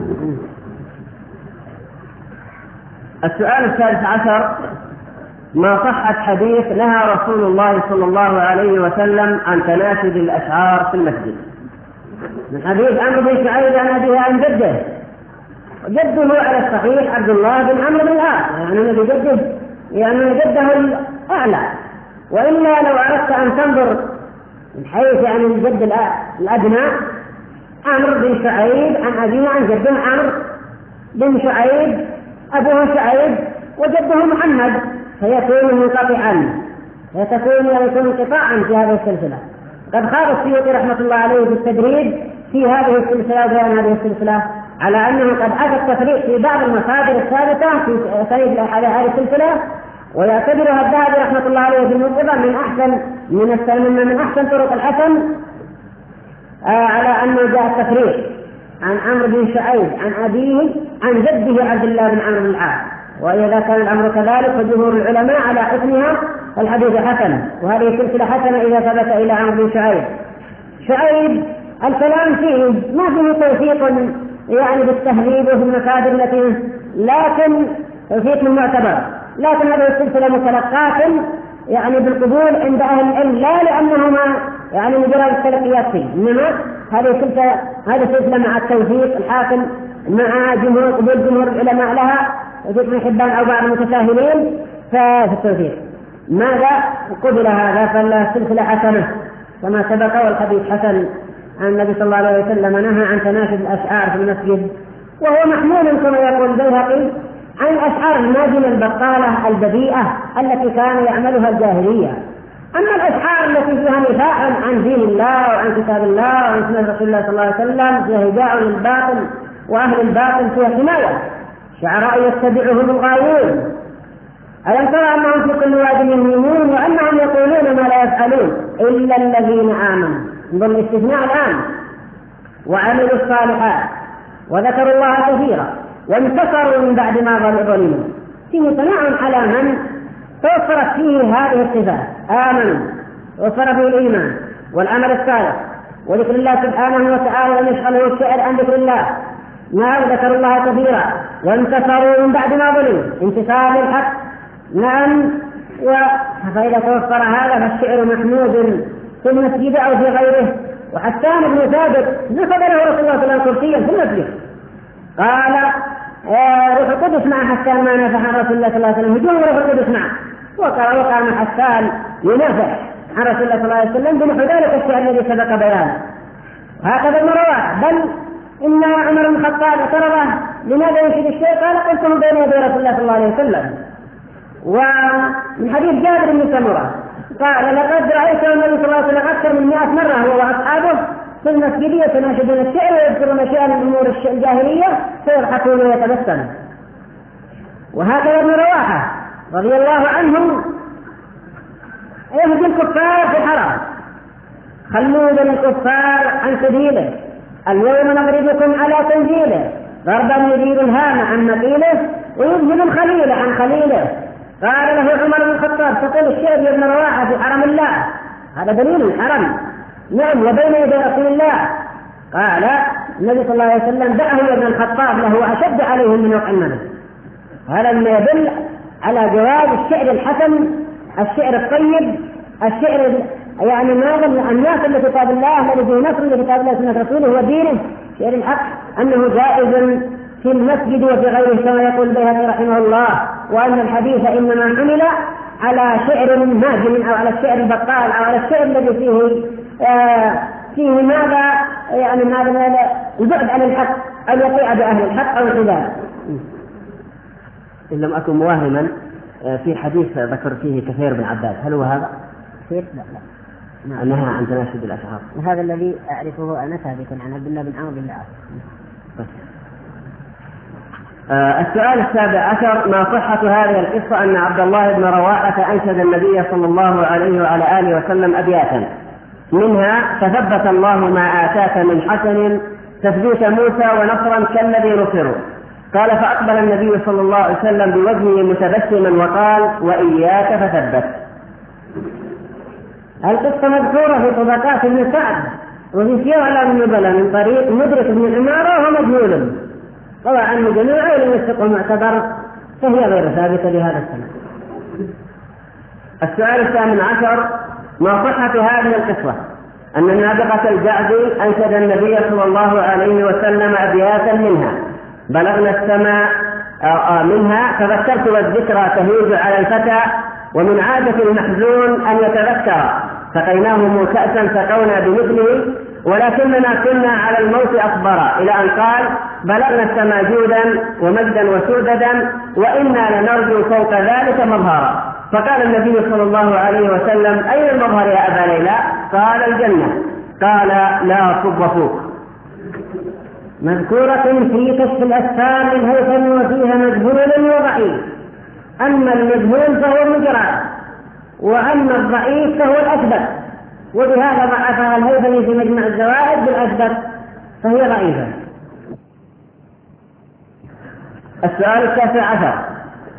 السؤال 16: ما صحة حديث نهى رسول الله صلى الله عليه وسلم عن تناشد الأشعار في المسجد؟ من حديث عمرو بن شعيب عن أبيه عن جده على الصحيح عبد الله بن عمرو بن العاص، يعني بجده، يعني جده الأعلى. وإلا لو أردت أن تنظر من حيث يعني الجد الأدنى، عمرو بن شعيب عن أبيه عن جده عمرو بن شعيب، أبوه شعيب وجده محمد، فيكون منقطعا، يكون انقطاعا في هذه السلسلة. قد خاض السيوطي رحمة الله عليه بالتدريج في هذه السلسلة وبيان هذه السلسلة على أنه قد أتى التفريق في بعض المصادر الثابتة في سند هذه السلسلة، ويعتبرها الذهبي رحمة الله عليه في الموقظة من أحسن طرق الحسن، على أنه جاء التفريق عن عمرو بن شعيب عن أبيه عن جده عبد الله بن عمرو بن العاص. وإذا كان الأمر كذلك فجمهور العلماء على حكمها الحديث حسن، وهذه سلسلة حسنة إذا ثبت إلى عمرو بن شعيب الكلام فيه ما فيه توثيق يعني بالتهذيب وفي المكاتب التي لكن توثيق معتبر، لكن هذه السلسلة متلقاة يعني بالقبول عند أهل العلم، لا لأنهما يعني مجرد التلقيات فيه، إنما هذه السلسلة مع التوثيق الحاكم مع قبول جمهور العلماء لها وابن حبان أو بعض المتساهلين في التوثيق. ماذا قبل هذا؟ فالسلسلة حسنة كما سبق، والحديث حسن عن النبي صلى الله عليه وسلم نهى عن تناشد الأشعار في المسجد، وهو محمول كما يقول البيهقي عن الأشعار الناجمة البطالة البذيئة التي كان يعملها الجاهلية. أما الأشعار التي فيها نفاع عن دين الله وعن كتاب الله وعن سنة رسول الله صلى الله عليه وسلم فيها هجاء للباطل وأهل الباطل فيها حماية، شعراء يتبعهم الغاوون. ألم ترى أنهم في كل واد يهيمون وأنهم يقولون ما لا يفعلون إلا الذين آمنوا، ضمن الاستثناء الآن، وعملوا الصالحات وذكروا الله كثيرا وانتصروا من بعد ما ظلموا. فيه ثناء على من توفرت فيه هذه الصفات، آمنوا وصار فيه الإيمان والعمل الصالح وذكر الله سبحانه وتعالى لم يشغله الشعر عن ذكر الله. نعم ذكروا الله كثيرا وانتصروا من بعد ما ظلموا، انتصار الحق. نعم. فإذا توفر هذا فالشعر محمود في المسجد أو في غيره. وحسان بن ثابت نفذ له رسول الله صلى الله عليه وسلم كرسيا في المسجد، قال روح القدس مع حسان ما نافح عن رسول الله صلى الله عليه وسلم، هجوم روح القدس معه، وقام حسان ينافح عن رسول الله صلى الله عليه وسلم بنحو ذلك الشيء الذي سبق بيانه. هكذا المروءة. بل إن عمر بن الخطاب اعترضه لماذا ينشد الشيء؟ قال قلته بين يدي رسول الله صلى الله عليه وسلم. ومن حديث جابر بن سمرة قال لقد رأيت النبي صلى الله عليه وسلم أكثر من 100 مرة هو وأصحابه في المسجد يتناشدون الشعر ويذكرون شيئا من أمور الجاهلية فيضحكون ويتبسمون. وهكذا ابن رواحة رضي الله عنه يهدي الكفار في الحرم، خلوا ذا الكفار عن سبيله، اليوم نضربكم على تنزيله، ضربا يزيد الهام عن مقيله ويذهب الخليل عن خليله. قال له عمر بن الخطاب تقول الشعر يا ابن رواحة في حرم الله، هذا دليل الحرم. نعم وبين يدي رسول الله. قال النبي صلى الله عليه وسلم دعه يا ابن الخطاب له أشد عليهم من وقع النبي. هذا ما يدل على جواز الشعر الحسن، الشعر الطيب، الشعر يعني ماذا الناس اللي كتاب الله الذي فيه نصر لكتاب الله سنة رسوله ودينه، شعر الحق أنه جائز في المسجد وفي غيره كما يقول البيهقي رحمه الله، وأن الحديث إنما حمل على شعر ناجم أو على الشعر البطال أو على الشعر الذي فيه ماذا يعني ماذا البعد عن الحق أو يطيع بأهل الحق أو الحذاء. إن لم أكن موهما في حديث ذكر فيه كثير بن عباس، هل هو هذا؟ لا. أنها عن تناشد الأشعار. هذا الذي أعرفه أنا ثابت عن عبد الله بن عمرو بن العاص. السؤال 17 ما صحة هذه القصة أن عبد الله بن رواحة أنشد النبي صلى الله عليه وعلى آله وسلم أبياتا منها تثبت الله ما آتاك من حسن تثبيت موسى ونصرا كالذي نصروا. قال فأقبل النبي صلى الله عليه وسلم بوجهه متبسما وقال وإياك فثبت. القصة مذكورة في طبقات ابن سعد وفي سير علام النبلاء من طريق مدرك بن عمارة وهو مجهول، روى عنه جميعا ولم يثقه معتبر، فهي غير ثابتة لهذا السنة. السؤال 18 ما صحة هذه القصة أن النابغة الجعدي أنشد النبي صلى الله عليه وسلم أبياتا منها بلغنا السماء منها فذكرت والذكرى تهيج على الفتى ومن عادة المحزون أن يتذكر سقيناهم كأسا سقونا بمثله ولكننا كنا على الموت أصبرا إلى أن قال بلغنا السماء جودا ومجدا وسوددا وإنا لنرجو فوق ذلك مظهرا. فقال النبي صلى الله عليه وسلم أين المظهر يا أبا ليلى؟ قال الجنة. قال لا صب فوق. مذكورة في كشف الأسفار للهيثم وفيها مجهول وضعيف، أما المجهول فهو المجرد وأما الضعيف فهو الأثبت، وبهذا ضعفها الهيثمي في مجمع الزوائد بالأثبت فهي ضعيفة. السؤال 19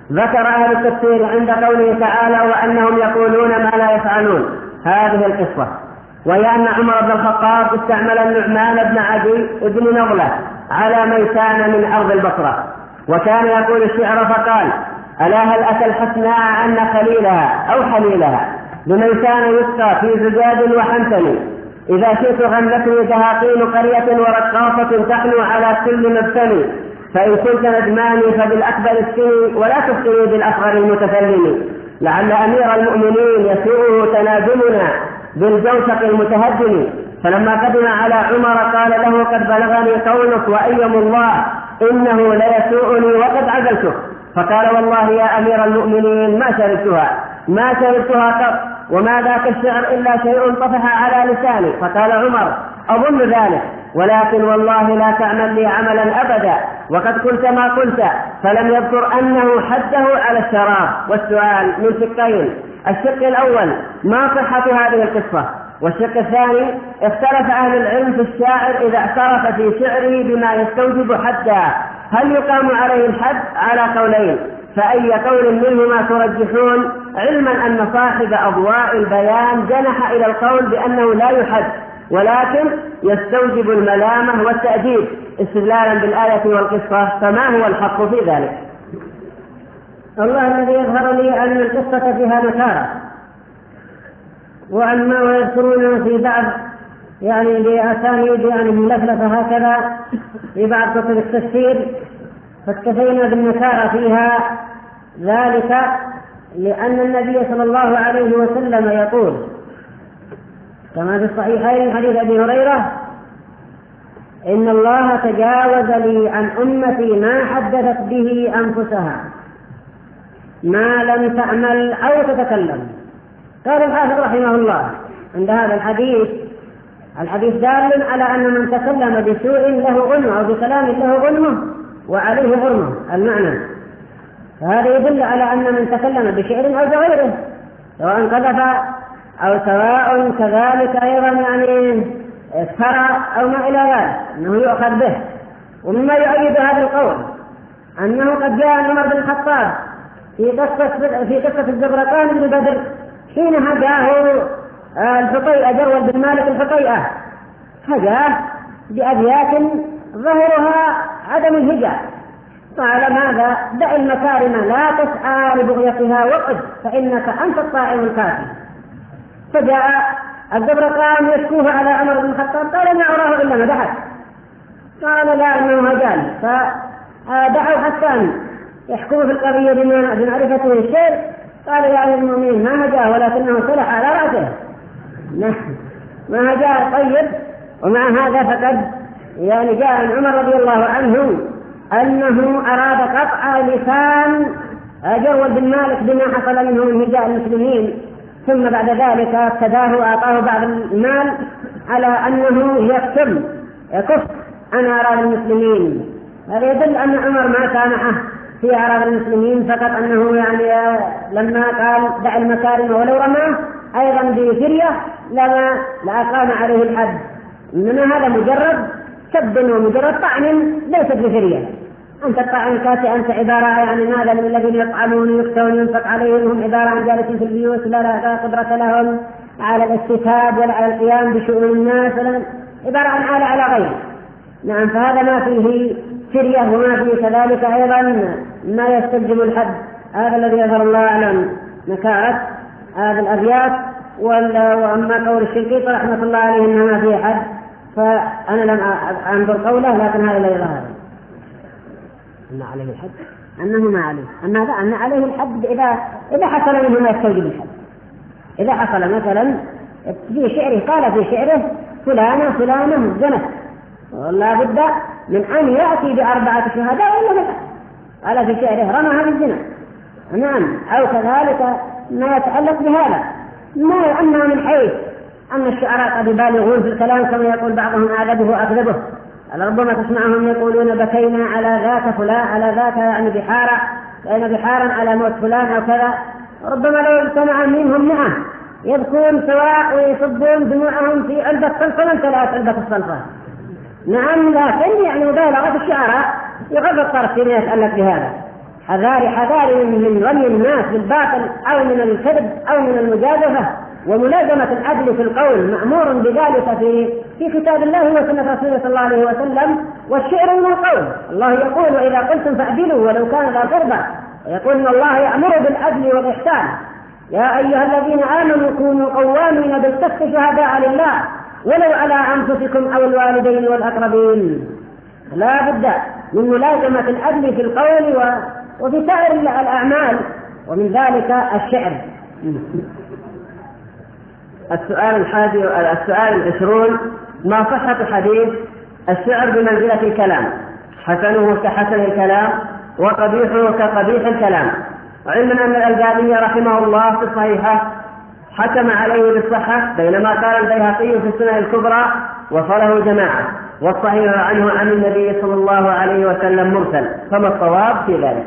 ذكر أهل التفسير عند قوله تعالى وأنهم يقولون ما لا يفعلون هذه القصة، وهي أن عمر بن الخطاب استعمل النعمان بن عدي بن نضلة على ميسان من أرض البصرة، وكان يقول الشعر فقال ألا هل أتى الحسناء أن خليلها أو حليلها بميسان يسقى في زجاج وحنتم، إذا شئت غمتني دهاقين قرية ورقاصة تحنو على كل مبتل، فإن كنت ندماني فبالأكبر السن ولا تفتني بالأصغر المتكلم، لعل أمير المؤمنين يسوءه تنادمنا بالجوشق المتهدم. فلما قدم على عمر قال له قد بلغني قولك وأيم الله إنه ليسوءني وقد عزلته، فقال والله يا أمير المؤمنين ما شربتها قط، وما ذاك الشعر إلا شيء طفح على لساني. فقال عمر أظن ذلك، ولكن والله لا تعمل لي عملا أبدا، وقد قلت ما قلت. فلم يذكر أنه حده على الشراب. والسؤال من شقين: الشق الأول ما صحة هذه القصة؟ والشق الثاني اختلف أهل العلم في الشاعر إذا اعترف في شعره بما يستوجب حدا هل يقام عليه الحد؟ على قولين، فأي قول منهما ترجحون؟ علما أن صاحب أضواء البيان جنح إلى القول بأنه لا يحد، ولكن يستوجب الملامة والتأديب استدلالا بالآية والقصة، فما هو الحق في ذلك؟ الله الذي يظهر لي أن القصة فيها نكارة، وأن ما يذكرونه في بعض بأسانيد ملفلفة هكذا في بعض كتب التفسير، فاكتفينا بالنكارة فيها، ذلك لأن النبي صلى الله عليه وسلم يقول كما في الصحيحين حديث أبي هريرة: إن الله تجاوز لي عن أمتي ما حدثت به أنفسها ما لم تعمل أو تتكلم. قال الحافظ رحمه الله عند هذا الحديث دال على أن من تكلم بسوء له غنمه أو بكلام له غنمه وعليه غرمه المعنى، فهذا يدل على أن من تكلم بشعر أو بغيره سواء قذف أو سواء كذلك أيضا افترى أو ما إلى ذلك أنه يؤخذ به. ومما يؤيد هذا القول أنه قد جاء عمر بن الخطاب في قصة الزبرقان بن بدر حين هجاه الحطيئة جرول بن مالك الحطيئة، هجاه بأبيات ظهرها عدم الهجاء، قال ماذا؟ دع المكارم لا تسعى لبغيتها وقد فإنك أنت الطاعم الكافي. فجاء الزبرقان يشكوه على عمر بن الخطاب، قال ما أراه إلا مدحت، قال لا أنه هجان، فدعوا حتى يحكموا في القضية بمعرفته الشيء، قال يا أيها المؤمنين ما هجاه ولكنه صلح على رأسه، ما هجاه طيب. ومع هذا فقد جاء عن عمر رضي الله عنه أنه أراد قطع لسان جرول بن مالك بما حصل منه من هجاء المسلمين، ثم بعد ذلك ابتداه وأعطاه بعض المال على أنه يكف عن أعراض المسلمين. هذا يدل أن عمر ما سامحه في أعراض المسلمين، فقط أنه لما قال دع المكارم ولو رماه أيضا بفرية لأقام عليه الحد، إنما هذا مجرد سب ومجرد طعن ليست بفرية. أنت الطعن كاتي أنت عبارة ماذا من الذين يطعنون يقتلون ينفق عليهم، هم عبارة عن جالسين في البيوت لا قدرة لهم على الاستتاب ولا على القيام بشؤون الناس، عبارة عن آلة على غير. نعم، فهذا ما فيه فرية وما فيه كذلك أيضا ما يستجب الحد. هذا الذي يظهر الله أعلم نكارة هذه الأبيات. وأما قول الشنقيطي رحمة الله عليه إنه ما فيه حد، فأنا لم أنظر قوله، لكن هذا الذي ظهر أن عليه الحد أنه ما عليه أن عليه الحد إذا حصل منه ما يستوجب الحد. إذا حصل مثلا في شعره قال في شعره فلانة زنت، ولا بد من أن يأتي ب4 شهداء ولا لا، قال في شعره رمى هذا الزنا. نعم، أو كذلك ما يتعلق بهذا، ما أنه من حيث أن الشعراء قد يبالغون في الكلام كما يقول بعضهم أعذبه وأكذبه، ربما تسمعهم يقولون بكينا على ذاك فلان على ذاك بحارا على موت فلان أو كذا. ربما لو اجتمع منهم 100 يبكون سواء ويصبون دموعهم في علبة صلصة امتلأت علبة الصلصة. نعم، لكن مبالغة الشعراء يغض الطرف فيما يتعلق بهذا، حذاري من رمي الناس بالباطل أو من الكذب أو من المجازفة، وملازمة العدل في القول مأمور بذلك في كتاب الله وسنة رسوله صلى الله عليه وسلم. والشعر من القول، الله يقول وإذا قلتم فاعدلوا ولو كان ذا قربى، ويقول إن الله يأمر بالعدل والإحسان. يا أيها الذين آمنوا كونوا قوامين بالقسط شهداء لله ولو على أنفسكم أو الوالدين والأقربين. لا بد من ملازمة العدل في القول وفي سائر الأعمال، ومن ذلك الشعر. السؤال 20: ما صحة حديث الشعر بمنزلة الكلام، حسنه كحسن الكلام وقبيحه كقبيح الكلام؟ علما أن الألباني رحمه الله في الصحيحة حكم عليه بالصحة، بينما قال البيهقي في السنن الكبرى وصله جماعة، والصحيح عنه عن النبي صلى الله عليه وسلم مرسل، فما الصواب في ذلك؟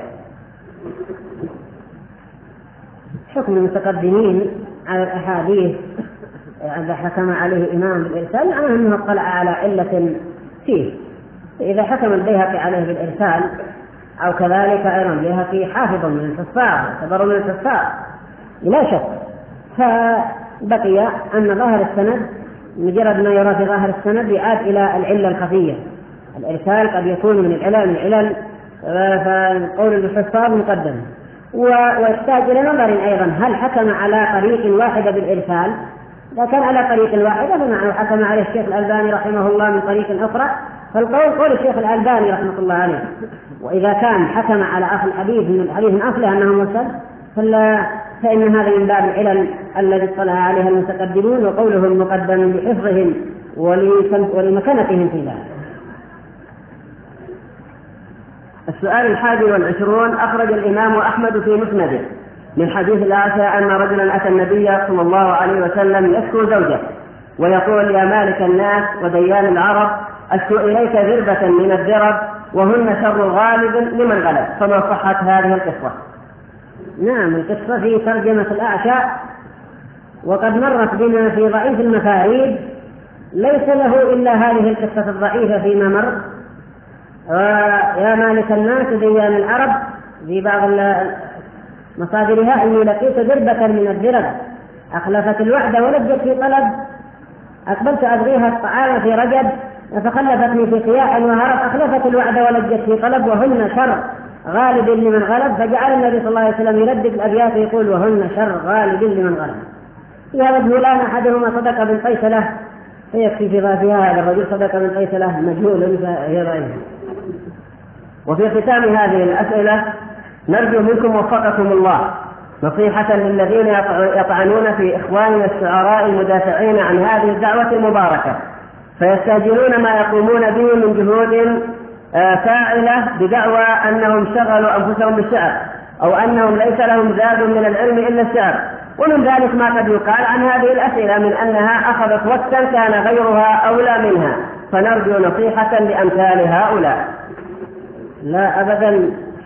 حكم المتقدمين على الأحاديث إذا حكم عليه إمام بالإرسال معناه أنه اطلع على علة فيه. إذا حكم البيهقي عليه بالإرسال أو كذلك أيضا البيهقي حافظ من الحفاظ، اعتبر من الحفاظ لا شك، فبقي أن ظاهر السند مجرد ما يرى في ظاهر السند يعاد إلى العلة الخفية. الإرسال قد يكون من العلل، فقول الحفاظ مقدم، ويحتاج إلى نظر أيضا، هل حكم على طريق واحدة بالإرسال؟ إذا كان على طريق واحدة فمعنى حكم عليه الشيخ الألباني رحمه الله من طريق أخرى، فالقول قول الشيخ الألباني رحمه الله عليه. وإذا كان حكم على أصل الحديث من الحديث أصله أنه مرسل فإن هذا من باب العلل الذي اطلع عليها المتقدمون، وقولهم مقدم لحفظهم ولمكانتهم في ذلك. السؤال 21: أخرج الإمام أحمد في مسنده من حديث الأعشى أن رجلا أتى النبي صلى الله عليه وسلم يشكو زوجه ويقول: يا مالك الناس وديان العرب، أشكو إليك ذربة من الذرب وهن شر غالب لمن غلب، فما صحة هذه القصة؟ نعم، القصة في ترجمة الأعشى، وقد مرت بنا في ضعيف المفاريد، ليس له إلا هذه القصة الضعيفة فيما مر. يا مالك الناس وديان العرب في بعض مصادرها: إني لقيت ذربة من الذرب أخلفت الوعد ولجت في طلب، أقبلت أبغيها الطعام في رجب فخلفتني في قياح وهرب، أخلفت الوعد ولجت في طلب وهن شر غالب لمن غلب. فجعل النبي صلى الله عليه وسلم يردد الأبيات يقول: وهن شر غالب لمن غلب. في هذا الجولان أحدهما صدق بن قيسلة، فيكفي في ذاتها هذا الرجل صدق بن قيسلة مجهول فهي ضعيفة. وفي ختام هذه الأسئلة نرجو منكم وفقكم الله نصيحة للذين يطعنون في إخواننا الشعراء المدافعين عن هذه الدعوة المباركة، فيستهجنون ما يقومون به من جهود فاعلة بدعوى أنهم شغلوا أنفسهم بالشعر، أو أنهم ليس لهم زاد من العلم إلا الشعر. ومن ذلك ما قد يقال عن هذه الأسئلة من أنها أخذت وقتا كان غيرها أولى منها، فنرجو نصيحة لأمثال هؤلاء. لا أبدا،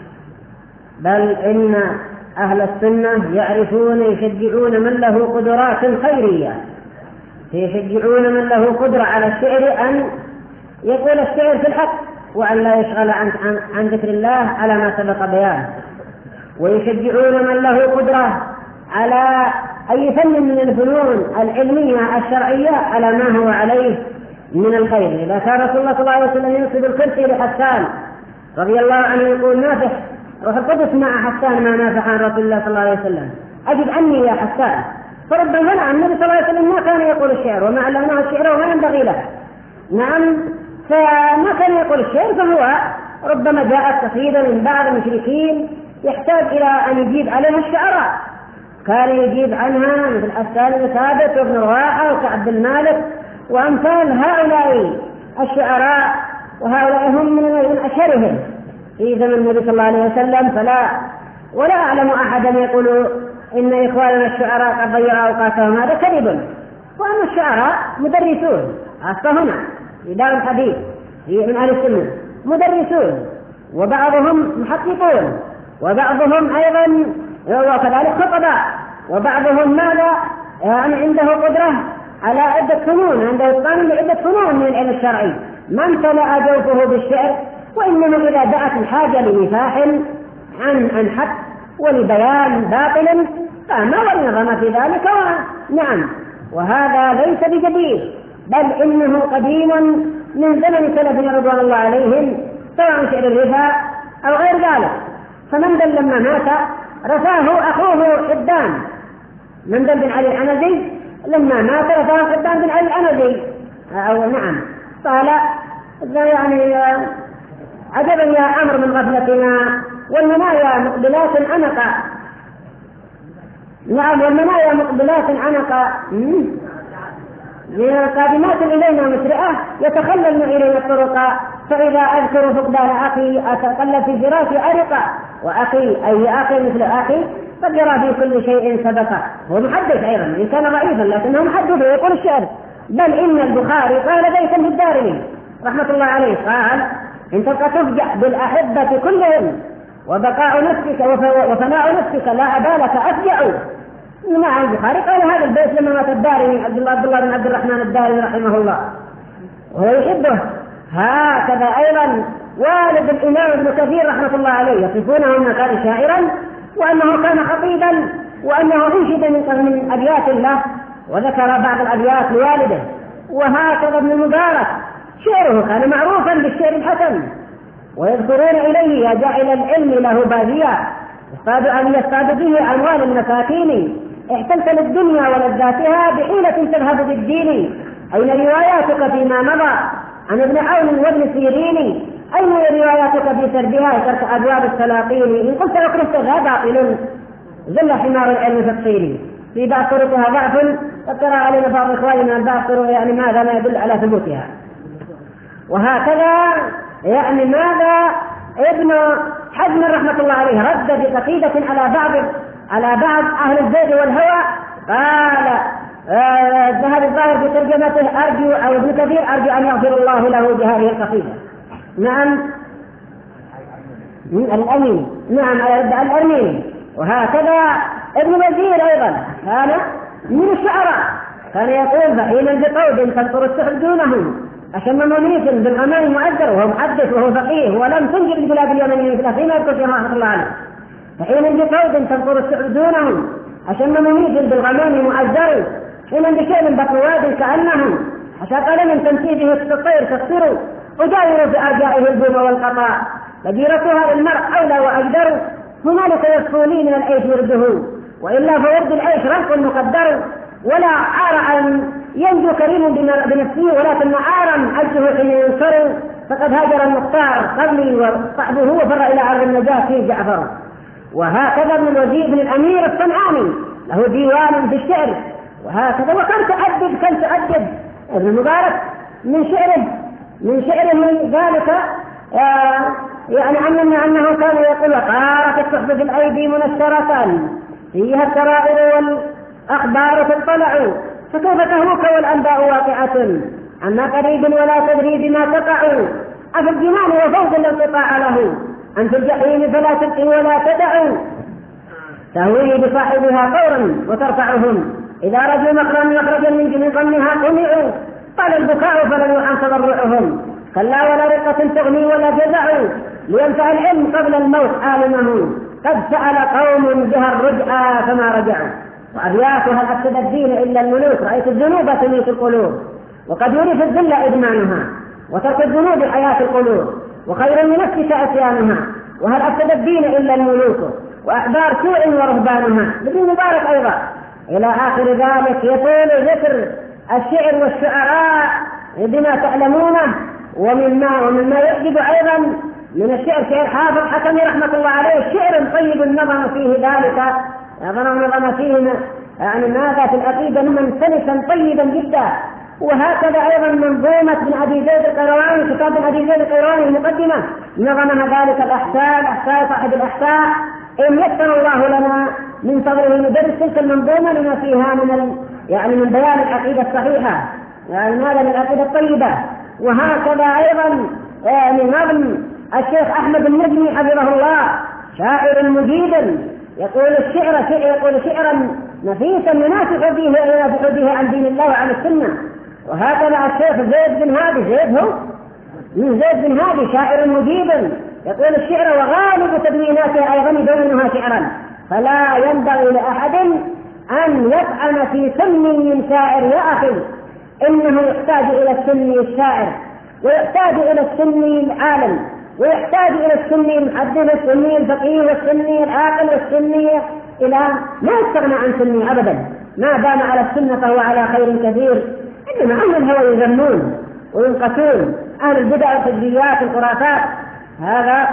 بل إن أهل السنة يعرفون يشجعون من له قدرات خيرية، يشجعون من له قدرة على الشعر أن يقول الشعر في الحق وأن لا يشغل عن ذكر الله على ما سبق بيانه، ويشجعون من له قدرة على أي فن من الفنون العلمية الشرعية على ما هو عليه من الخير. إذا كان رسول الله صلى الله عليه وسلم ينسب الكرسي لحسان رضي الله عنه يقول: نافح روح القدس مع حسان ما نافح عن رسول الله صلى الله عليه وسلم، أجب عني يا حسان. فربما منع النبي صلى الله عليه وسلم ما كان يقول الشعر وما علمناه الشعر وما ينبغي له. نعم، فما كان يقول الشعر، فهو ربما جاءت قصيدة من بعض المشركين يحتاج إلى أن يجيب عليها الشعراء، كان يجيب عنها مثل حسان بن ثابت وابن رواحة وكعب بن مالك وأمثال هؤلاء الشعراء، وهؤلاء هم من أشهرهم في زمن النبي صلى الله عليه وسلم. ولا أعلم أحدا يقول إن إخواننا الشعراء قد ضيعوا أوقاتهم، هذا كذب. وأن الشعراء مدرسون، خاصة هنا في دار الحديث من أهل السنة مدرسون، وبعضهم محققون، وبعضهم أيضا وكذلك خطباء، وبعضهم ماذا يعني عنده قدرة على عدة فنون، عنده إتقان لعدة فنون من العلم الشرعي، ما امتلأ جوفه بالشعر. وإنما إذا دعت الحاجة لنفاح عن حق ولبيان باطل فما ونظم في ذلك. نعم، وهذا ليس بجديد، بل إنه قديم من زمن سلفنا رضوان الله عليهم، سواء شعر الرثاء أو غير ذلك. فمندل لما مات رثاه أخوه حبان، مندل بن علي العنزي لما مات رثاه حبان بن علي العنزي، أو نعم قال يعني عجبا يا عمرو من غفلتنا والمنايا مقبلات عنقا. نعم، والمنايا مقبلات عنقا قادمات إلينا مسرعة يتخللن إلينا الطرق، فإذا أذكر فقدان أخي أتقلب في فراشي عرقا. وأخي أي أخي مثل أخي قد يرى في كل شيء سبقا. هو محدث أيضا، إن كان ضعيفا لكنه محدث ويقول الشعر. بل إن البخاري قال بيتا في الدارمي رحمة الله عليه قال: إن تبقى تفجع بالأحبة كلهم وبقاء نفسك وفناء نفسك لا أبالك أفجع. مع البخاري قال هذا البيت لما مات الدارمي عبد الله بن عبد الرحمن الدارمي رحمه الله وهو يحبه. هكذا أيضا والد الإمام ابن كثير رحمة الله عليه يصفونه أنه كان شاعرا وأنه كان خطيبا وأنه أنشد من أبيات له، وذكر بعض الأبيات لوالده. وهكذا ابن المبارك شعره كان معروفا بالشعر الحسن، ويذكرون إليه يا جاعل العلم له بادية يصطاد به أموال المساكين، احتلت للدنيا ولذاتها بحيلة تذهب بالدين. أين رواياتك فيما مضى عن ابن عون وابن سيرين؟ أين رواياتك في سردها ترك أبواب السلاطين؟ إن قلت أكرهت ذا باطل زل حمار العلم في الطين، في بعض طرقها ضعف فقرأ علينا بعض إخواننا البعض طرق يعني ماذا ما يدل على ثبوتها. وهكذا يعني ماذا ابن حزم رحمة الله عليه رد بقصيدة على بعض أهل الزيغ والهوى، قال ذهب الظاهر في ترجمته أرجو أو ابن كثير أرجو أن يغفر الله له بهذه القصيدة. نعم الأمين، نعم الأرميني. وهكذا ابن وزير أيضا كان من الشعراء، كان يقول: فحينا بقود تنصر السحر دونهم أشم مميت بالغمان مؤثر، وهو محدث وهو فقيه ولم تنجب البلاد اليمنية مثل فيما يذكر شيخ رحمة الله عليه. فحينا بقود تنصر السحر دونهم أشم مميت بالغمان مؤثر، حينا بشيء بقواد كأنهم حتى من تنفيذه الطير تكسر، وجاور في أرجائه البوم والقطاع، بديرتها للمرء أولى وأجدر، هنالك يصفو لي من العيش ورده، وإلا فورد العيش رزق مقدر، ولا عار أن ينجو كريم بنفسه، ولكن عارا عجه حين ينصر، فقد هاجر المختار قبلي وصحبه وفر إلى عرض النجاة فيه جعفر. وهكذا ابن الوزير بن الأمير الصنعاني له ديوان في الشعر. وهكذا وكان تأدب ابن المبارك من شعره ذلك يعني أنه كان يقول: قارت الصحف في الأيدي منشرة فيها السرائر والأخبار تطلع، فكيف تهوك والأنباء واقعة عما قريب ولا تدري بما تقع، أفي الجنان وفوز الانقطاع له، أن في الجحيم فلا تبقي ولا تدع، تهوي بصاحبها فورا وترفعهم إذا رجوا مخرجا من ظنها قمعوا، قال البكاء فلن يعن تضرعهم، كلا ولا رقة تغني ولا جزع، لينفع العلم قبل الموت عالمه، قد سأل قوم بها الرجعى فما رجعوا. وأبياتها أفسد الدين إلا الملوك، رأيت الذنوب تميت القلوب، وقد يورث الذل إدمانها، وترك الذنوب حياة القلوب، وخير من نفسك أتيانها، وهل أفسد الدين إلا الملوك، وأحبار سوء ورهبانها. ابن مبارك أيضا إلى آخر ذلك يطول ذكر الشعر والشعراء بما تعلمونه. ومما يجب أيضا من الشعر شعر حافظ حكمي رحمة الله عليه، الشعر طيب النظم فيه ذلك، نظم فيه يعني ماذا في العقيدة منسلسا طيبا جدا. وهكذا أيضا منظومة بن أبي زيد القيرواني، كتاب بن أبي زيد القيرواني المقدمة نظمها ذلك الأحساء صاحب الأحساء، إن يسر الله لنا من فضله ندرس تلك المنظومة لما فيها من بيان العقيدة الصحيحة، يعني هذا من العقيدة الطيبة. وهكذا أيضا نظم الشيخ أحمد النجمي حفظه الله، شاعر مجيد يقول شعرا نفيسا ينافح به عن دين الله وعن السنة. وهكذا الشيخ زيد بن هادي شاعر مجيد يقول الشعر وغالب تدويناته أيضا يدونها شعرا، فلا ينبغي لأحد أن يطعن في سني شاعر يا أخي، إنه يحتاج إلى السني الشاعر، ويحتاج إلى السني العالم، ويحتاج إلى السني المحدث والسني الفقيه والسني العاقل والسني إلى ما يستغنى عن سني أبدا، ما دام على السنة فهو على خير كثير. إنما أهل الهوى يذمون وينقسون، أهل البدع والتجريات والخرافات هذا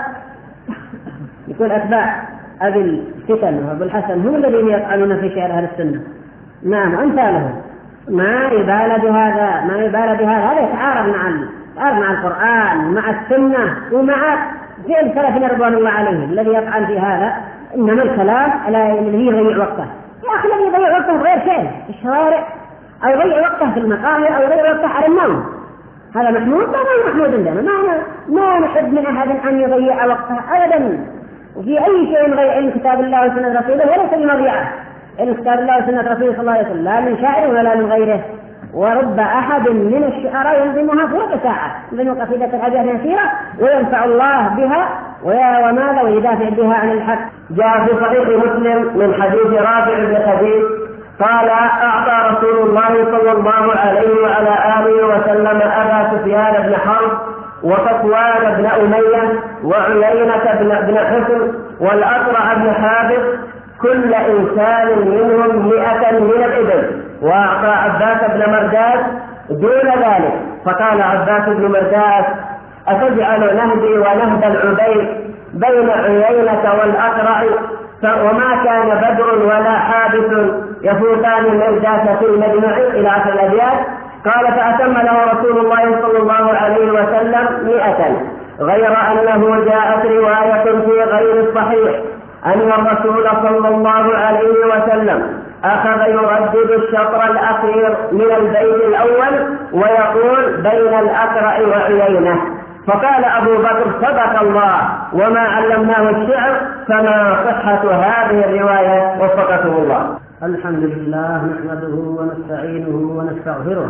يكون أتباع أبي الفتن وأبو الحسن هم الذين يطعنون في شعر أهل السنة. نعم أمثالهم ما يبال بهذا، هذا يتعارض مع القرآن مع السنة ومع فعل سلفنا رضوان الله عليهم. الذي يطعن في هذا إنما الكلام الذي يضيع وقته، يا أخي الذي يضيع وقته غير شيء في الشوارع، أو يضيع وقته في المقاهي، أو يضيع وقته على النوم، هذا محمود؟ لا ما محمود عندنا، ما نحب من أحد أن يضيع وقته أبدا. وفي أي شيء غير كتاب الله وسنة رسوله وليس بمضيعة، إن كتاب الله وسنة رسوله صلى الله عليه وسلم لا من شاعر ولا من غيره. ورب أحد من الشعراء ينظمها في ربع ساعة، ينظم قصيدة الأبيات يسيرة وينفع الله بها وماذا ويدافع بها عن الحق. جاء في صحيح مسلم من حديث رافع بن خديج قال أعطى رسول الله صلى الله عليه وعلى آله وسلم أبا سفيان بن حرب وصفوان بن أمية وعيينة بن حصن والأقرع بن حابس كل إنسان منهم 100 من الإبل، وأعطى عباس بن مرداس دون ذلك. فقال عباس بن مرداس أتجعل نهدي ونهد العبيد بين عيينة والأقرع، وما كان بدر ولا حابس يفوتان مرداس في المجمع إلى آخر الأبيات. قال فأتم له رسول الله صلى الله عليه وسلم 100، غير أنه جاءت رواية في غير الصحيح أن الرسول صلى الله عليه وسلم أخذ يردد الشطر الأخير من البيت الأول ويقول بين الأقرع وعيينة. فقال أبو بكر صدق الله وما علمناه الشعر، فما صحة هذه الرواية وفقته الله. الحمد لله نحمده ونستعينه ونستغفره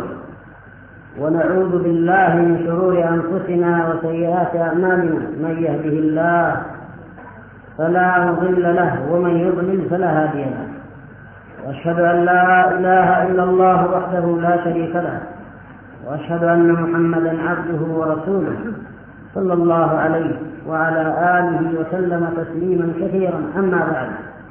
ونعوذ بالله من شرور أنفسنا وسيئات أعمالنا، من يهده الله فلا مضل له ومن يضلل فلا هادي له، وأشهد أن لا إله إلا الله وحده لا شريك له، وأشهد أن محمدا عبده ورسوله صلى الله عليه وعلى آله وسلم تسليما كثيرا. أما بعد،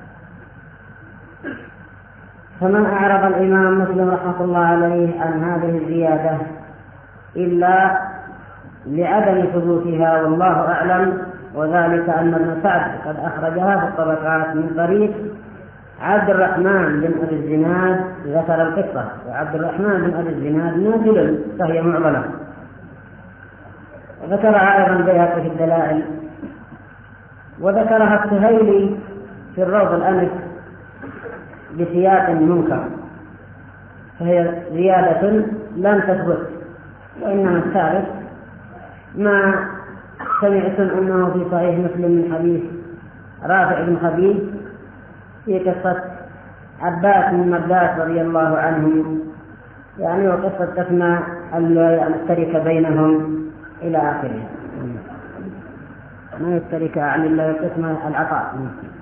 فما أعرض الإمام مسلم رحمه الله عليه عن هذه الزيادة إلا لعدم ثبوتها والله أعلم، وذلك أن ابن سعد قد أخرجها في الطبقات من طريق عبد الرحمن بن أبي الزناد ذكر القصة، وعبد الرحمن بن أبي الزناد نازل فهي معضلة، وذكرها أيضا البيهقي في الدلائل، وذكرها السهيلي في الروض الأنف بسياق منكر، فهي زيادة لم تثبت، وإنما الثالث ما سمعتم أنه في صحيح مسلم من حديث رافع بن خديج في قصة عباس بن مرداس رضي الله عنه، يعني وقصة تسمى التركة بينهم إلى آخره، ما التركة عن الله تسمى العطاء.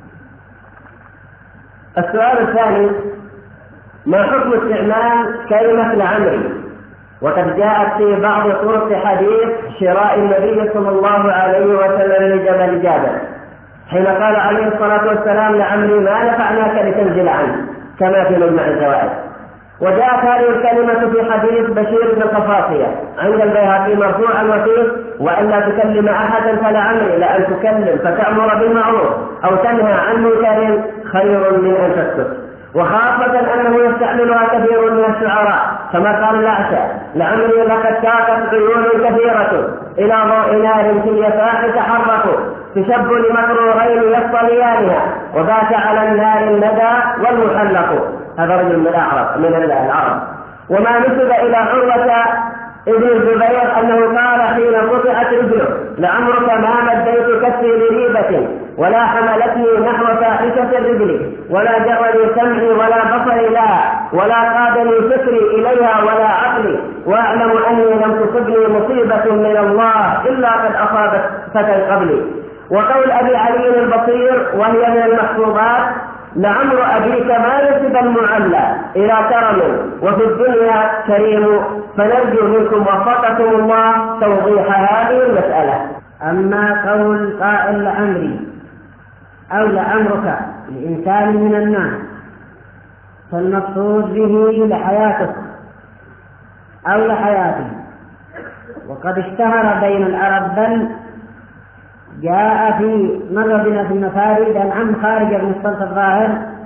السؤال الثاني: ما حكم استعمال كلمة العمري؟ وقد جاءت في بعض طرق حديث شراء النبي صلى الله عليه وسلم لجبل جابر حين قال عليه الصلاة والسلام لعمري ما نفعناك لتنزل عنه، كما في مجمع الزوائد. وجاءت هذه الكلمة في حديث بشير بن القفاصية عند البيهقي مرفوعا وفيه: وأن لا تكلم أحدا فلعمري لأن تكلم فتأمر بالمعروف أو تنهى عن منكر خير من أن تسكت. وخاصة أنه يستعملها كثير من الشعراء كما قال الأعشى: لعمري لقد شاقت عيون كثيرة إلى ضوء نار في اليساع تحركوا تشب لمكروهين يصطليانها وبات على النار الندى والمحلق. هذا رجل من العرب. وما نسب إلى عروة ابن الزبير أنه قال حين قطعت رجله: لعمرك ما مديت كفي لريبة ولا حملتني نحو فاحشة الرجل ولا جرني سمعي ولا بصري لها ولا قادني فكري إليها ولا عقلي، وأعلم أني لم تصبني مصيبة من الله إلا قد أصابت فتى قبلي. وقول أبي علي البصير وهي من المحفوظات: لعمر أبيك ما يسب المعلى إلى كرم، وفي الدنيا كريم، فنرجو منكم وفقكم الله توضيح هذه المسألة. أما قول قائل لعمري أو لعمرك لإنسان من الناس، فالمقصود به لحياتك أو لحياته، وقد اشتهر بين العرب، بل جاء في مرة بنا في المفاريد عن خارج بن الصلت الظاهر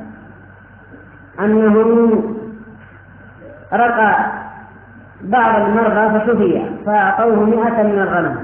أنه رقى بعض المرضى فشفي فأعطوه 100 من الغنم،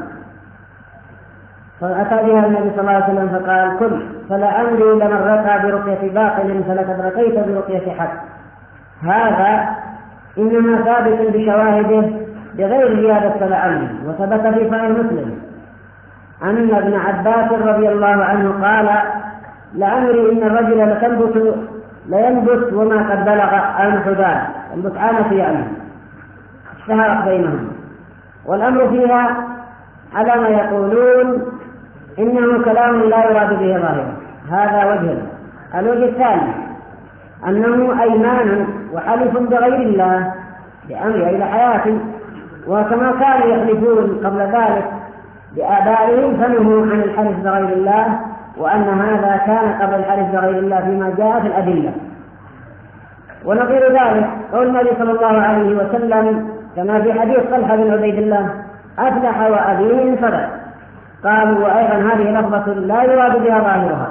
فأتى بها النبي صلى الله عليه وسلم فقال: كل، فلأمري لمن رقى برقية باطل فلقد رقيت برقية حق. هذا إنما ثابت بشواهده بغير زيادة فلأمري. وثبت في صحيح مسلم أن ابن عباس رضي الله عنه قال: لأمري إن الرجل لينبت وما قد بلغ الحداد، البتعان في عمه، اشتهرت بينهم. والأمر فيها على ما يقولون إنه كلام لا يراد به ظاهره، هذا وجه. الوجه الثاني أنه أيمان وحلف بغير الله بأمر إلى حياته، وكما كانوا يحلفون قبل ذلك بآبائهم فنهوا عن الحلف بغير الله، وأن هذا كان قبل الحلف بغير الله فيما جاء في الأدلة. ونظير ذلك قول النبي صلى الله عليه وسلم كما في حديث طلحة بن عبيد الله: أفلح وأبيه صدق. قالوا: وأيضا هذه لفظة لا يراد بها ظاهرها،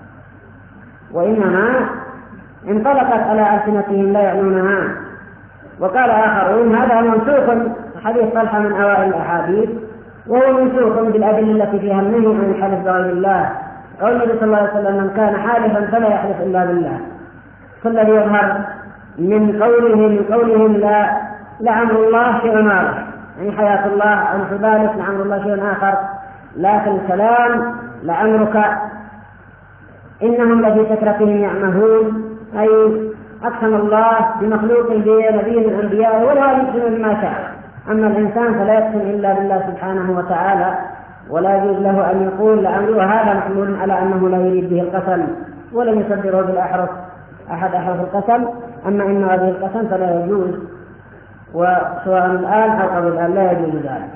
وإنما انطلقت على ألسنتهم لا يعنونها. وقال آخرون: هذا منسوخ، حديث طلحة من أوائل الأحاديث، وهو منسوخ بالأدلة التي فيها النهي عن الحلف بغير الله. قول النبي صلى الله عليه وسلم: من كان حالفا فلا يحلف إلا بالله. فالذي يظهر من قولهم لا لعمر الله شيء آخر، يعني حياة الله عن ذلك، لعمر الله شيء آخر. لكن الكلام لعمرك إنهم لفي سكرتهم يعمهون، أي أقسم الله بمخلوق بنبي من أنبيائه ولا يقسم بما شاء. أما الإنسان فلا يقسم إلا بالله سبحانه وتعالى، ولا يجوز له أن يقول لعمري، وهذا محمول على أنه لا يريد به القسم ولم يصدره بالأحرف أحد أحرف القسم. أما إن هذه القسم فلا يجوز، وسواء الآن أو قبل الآن لا يجوز ذلك.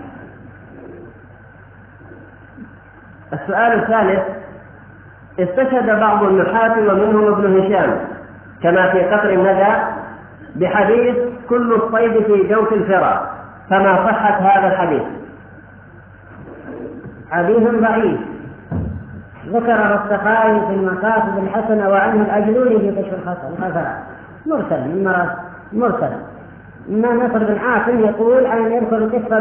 السؤال الثالث: استشهد بعض النحاة ومنهم ابن هشام كما في قطر الندى بحديث كل الصيد في جوف الفرا، فما صحة هذا الحديث؟ حديث ضعيف، ذكره السخاوي في المقاصد الحسنة وعنه الأجلوني في كشف الخفاء، مرسل. إما نصر بن عاصم يقول أن يذكر القصة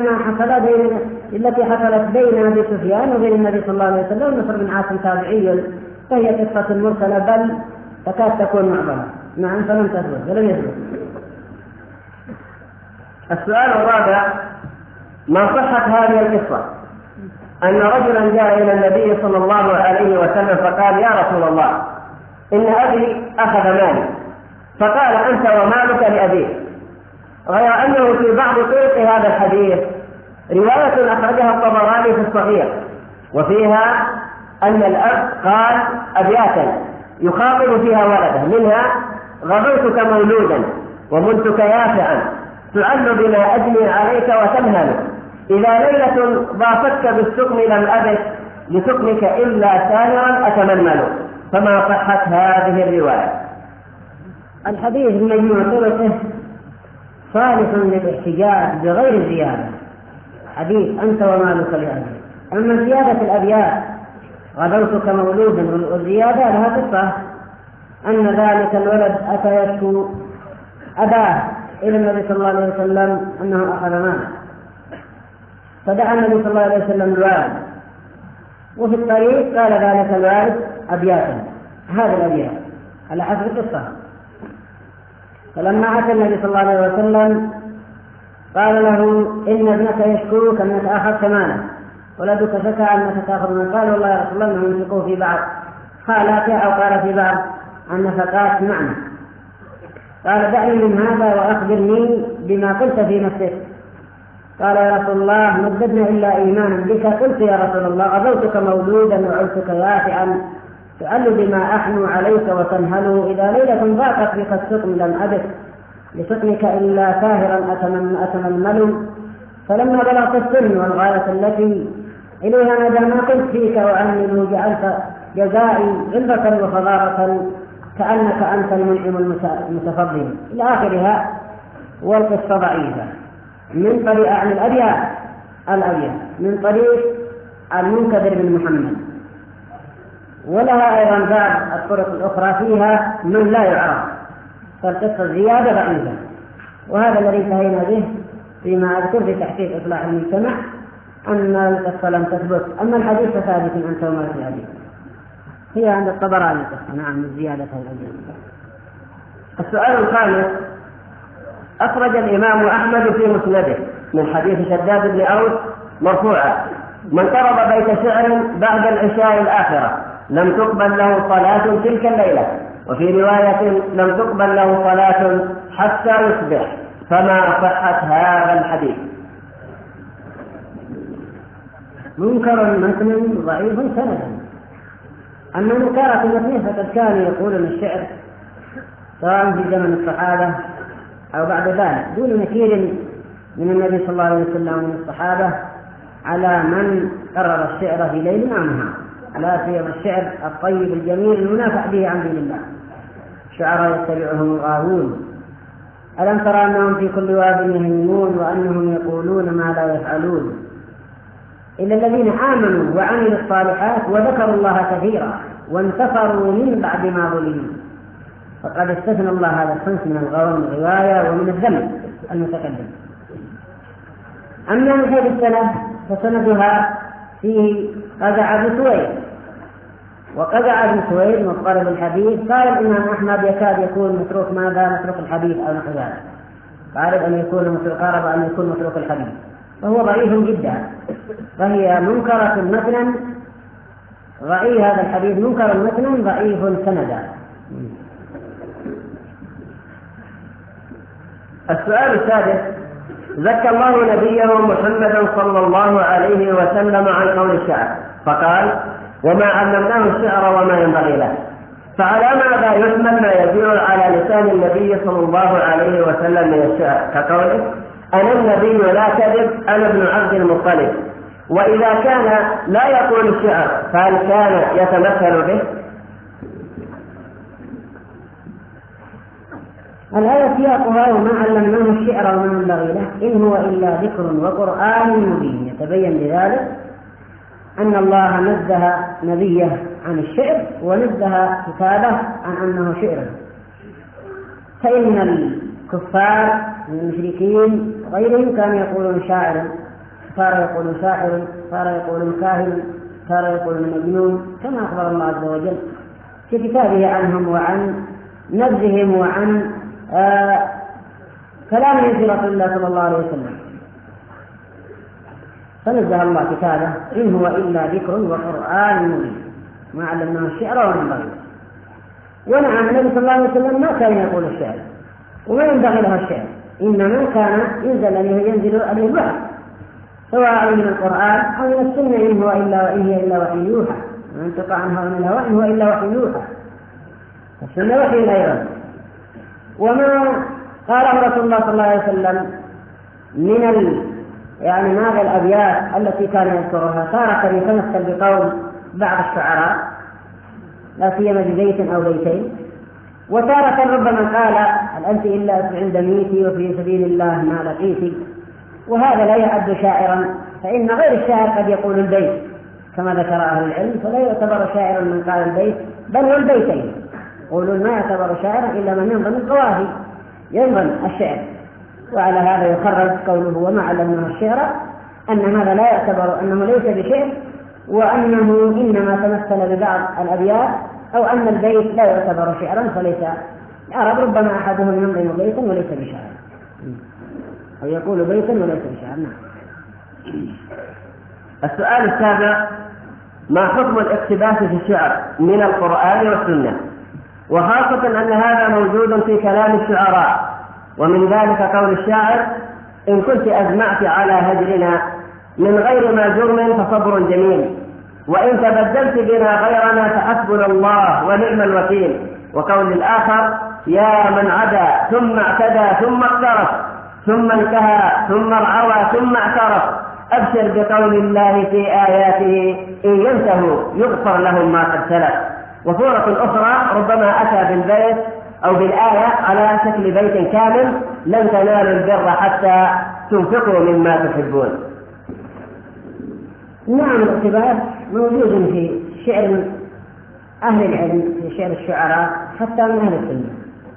التي حصلت بين أبي سفيان وبين النبي صلى الله عليه وسلم. نصر بن عاصم تابعي، فهي قصة مرسلة، بل تكاد تكون معظمة. نعم، فلم تثبت ولم يثبت. السؤال الرابع: ما صحة هذه القصة؟ أن رجلا جاء إلى النبي صلى الله عليه وسلم فقال: يا رسول الله، إن أبي أخذ مالي. فقال: أنت ومالك لأبيك. غير أنه في بعض طرق هذا الحديث رواية أخرجها الطبراني في الصغير، وفيها أن الأب قال أبياتا يخاطب فيها ولده، منها: غضوتك مولودا ومنتك يافعا، تعل بما أجني عليك وتمهل، إذا ليلة ضافتك بالسقم لم أبت لسقمك إلا ساهرا أتمنل. فما صحة هذه الرواية؟ الحديث مجموع طرقه صالح للاحتجاج بغير زيادة، حديث أنت ومالك لأبيك. أما زيادة الأبيات غدوتك مولودا والزيادة لها قصة، أن ذلك الولد أتى يشكو أباه إلى النبي صلى الله عليه وسلم أنه أخذ ماله، فدعا النبي صلى الله عليه وسلم الوالد، وفي الطريق قال ذلك الوالد أبياتا، هذه الأبيات على حسب القصة. فلما أتى النبي صلى الله عليه وسلم قال له: إن ابنك يشكوك أنك أخذت ماله، ولدك شكى أنك تأخذ ماله. قال: والله يا رسول الله إنهم ينفقوا في بعض خالاتها، أو قال في بعض النفقات معنا. قال دعني من هذا وأخبرني بما قلت في نفسك. قال يا رسول الله ما ازددنا إلا إيمانا بك. قلت يا رسول الله غزوتك مولودا وعدتك يافعا تؤل بما أحنو عليك وتنهله. إذا ليلة ضاقت بك السقم لم أبك لسقمك إلا ساهرا أتململ. فلما بلغت السن والغاية التي إليها ندى ما قلت فيك وأنه جعلت جزائي غلبة وفضارة كأنك أنت المنعم المتفضل إلى آخرها. والقصة ضعيفة من طريق الأبيات من طريق المنكدر بن محمد، ولها أيضا بعض الطرق الأخرى فيها من لا يعرف، فالقصة زيادة ضعيفة. وهذا الذي انتهينا به فيما أذكر في تحقيق إصلاح المجتمع أن القصة لم تثبت، أما الحديث فثابت أن توما في الحديث هي عند الطبراني القصة. نعم زيادة الحديث. السؤال الخامس: أخرج الإمام أحمد في مسنده من حديث شداد بن أوس مرفوعا: من قرب بيت شعر بعد العشاء الآخرة لم تقبل له صلاة تلك الليلة. وفي رواية لم تقبل له صلاة حتى يصبح. فما صحة هذا الحديث؟ منكر متن ضعيف سندا. أما منكرة متن فقد كانوا يقولون الشعر سواء في زمن الصحابة أو بعد ذلك دون نكير من النبي صلى الله عليه وسلم ومن الصحابة على من قرر الشعر في ليل أو نهار، لا سيما الشعر الطيب الجميل المنافع به عن دين الله. شعراء يتبعهم الغاوون. ألم ترى أنهم في كل واد يهيمون وأنهم يقولون ما لا يفعلون إلا الذين آمنوا وعملوا الصالحات وذكروا الله كثيرا وانتصروا من بعد ما ظلموا. فقد استثنى الله هذا الصنف من الغوى من الرواية ومن الذنب المتقدم. أما من حيث السند فسندها فيه قزع بن سويد، وقزع بن سويد مضطرب الحديث. قال الإمام أحمد يكاد يكون متروك متروك الحديث أو نحو ذلك، قارب أن يكون متروك الحديث، فهو ضعيف جدا، فهي منكرة متنا ضعيف. هذا الحديث منكر متنا ضعيف سندا. السؤال السادس: زكى الله نبيه محمدا صلى الله عليه وسلم عن قول الشعر فقال: وما علمناه الشعر وما ينبغي له. فعلى ماذا يحمل ما يدل على لسان النبي صلى الله عليه وسلم من الشعر كقوله: أنا النبي لا كذب أنا ابن عبد المطلب؟ وإذا كان لا يقول الشعر فهل كان يتمثل به؟ الآية سياقها وما علمناه الشعر وما ينبغي له إن هو إلا ذكر وقرآن مبين. يتبين بذلك أن الله نزه نبيه عن الشعر ونزه كتابه عن أنه شعر. فإن الكفار من المشركين غيرهم كانوا يقولون شاعر، صار يقولون ساحر، صار يقولون كاهن، صار يقولون مجنون، كما أخبر الله عز وجل في كتابه عنهم وعن نزهم وعن كلامه في رسول الله صلى الله عليه وسلم. فنزه الله كتابه إن هو إلا ذكر وقرآن مبين ما علمناه الشعر وما ينبغي له. ونعم النبي صلى الله عليه وسلم ما كان يقول الشعر وما ينبغي له الشعر، إنما كان ينزل عليه الوحي سواء من القرآن أو من السنة إن هي إلا وحي يوحى، ومن ينطق عنها ومن الهوى إن هو إلا وحي يوحى. السنة وحي أيضا. وما قاله رسول الله صلى الله عليه وسلم من ماذا الأبيات التي كان يذكرها تارة يتمثل بقول بعض الشعراء لا سيما ببيت أو بيتين، وتارة ربما قال هل أنت إلا عند ميتي وفي سبيل الله ما لقيتي، وهذا لا يعد شاعرا، فإن غير الشاعر قد يقول البيت كما ذكر أهل العلم، فلا يعتبر شاعرا من قال البيت بل والبيتين. يقولون ما يعتبر شاعرا إلا من ينظم القوافي ينظم الشعر. وعلى هذا يخرج قوله وما علمناه الشعر أن هذا لا يعتبر أنه ليس بشعر، وأنه إنما تمثل ببعض الأبيات، أو أن البيت لا يعتبر شعرا فليس العرب ربما أحدهم ينظم بيتا وليس بشعر، أو يقول بيتا وليس بشعر. السؤال السابع: ما حكم الاقتباس في الشعر من القرآن والسنة؟ وخاصة أن هذا موجود في كلام الشعراء، ومن ذلك قول الشاعر: إن كنت أجمعت على هجرنا من غير ما جرم فصبر جميل، وإن تبدلت بنا غيرنا فحسبنا الله ونعم الوكيل. وقول الآخر: يا من عدا ثم اعتدى ثم اقترف ثم انتهى ثم ارعوى ثم اعترف، أبشر بقول الله في آياته إن ينتهوا يغفر لهم ما قد سلف. وسورة أخرى ربما أتى بالبيت أو بالآية على شكل بيت كامل: لن تنالوا البر حتى تنفقوا مما تحبون. نعم، الاقتباس موجود في شعر أهل العلم، في شعر الشعراء حتى من أهل السنة،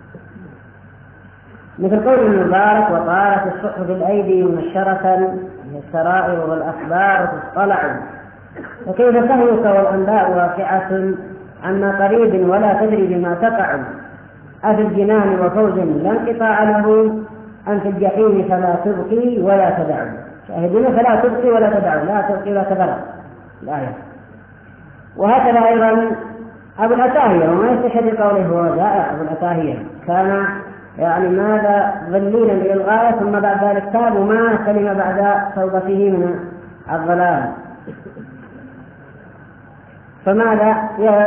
مثل قول المبارك: وطارت الصحف بالأيدي منشرة السرائر والأخبار تطلع، وكيف تهلك والأنباء واقعة عما قريب ولا تدري بما تقع، أفي الجنان وفوز لا انقطاع له، أن في الجحيم فلا تبقي ولا تدع. شاهدين: فلا تبقي ولا تدع، لا تبقي ولا تدع الآية. وهكذا أيضا أبو العتاهية، وما يستشهد قوله هو جائع. أبو العتاهية كان ماذا ظليلا للغاية، ثم بعد ذلك تاب وما سلم بعد توبته من الضلال. فماذا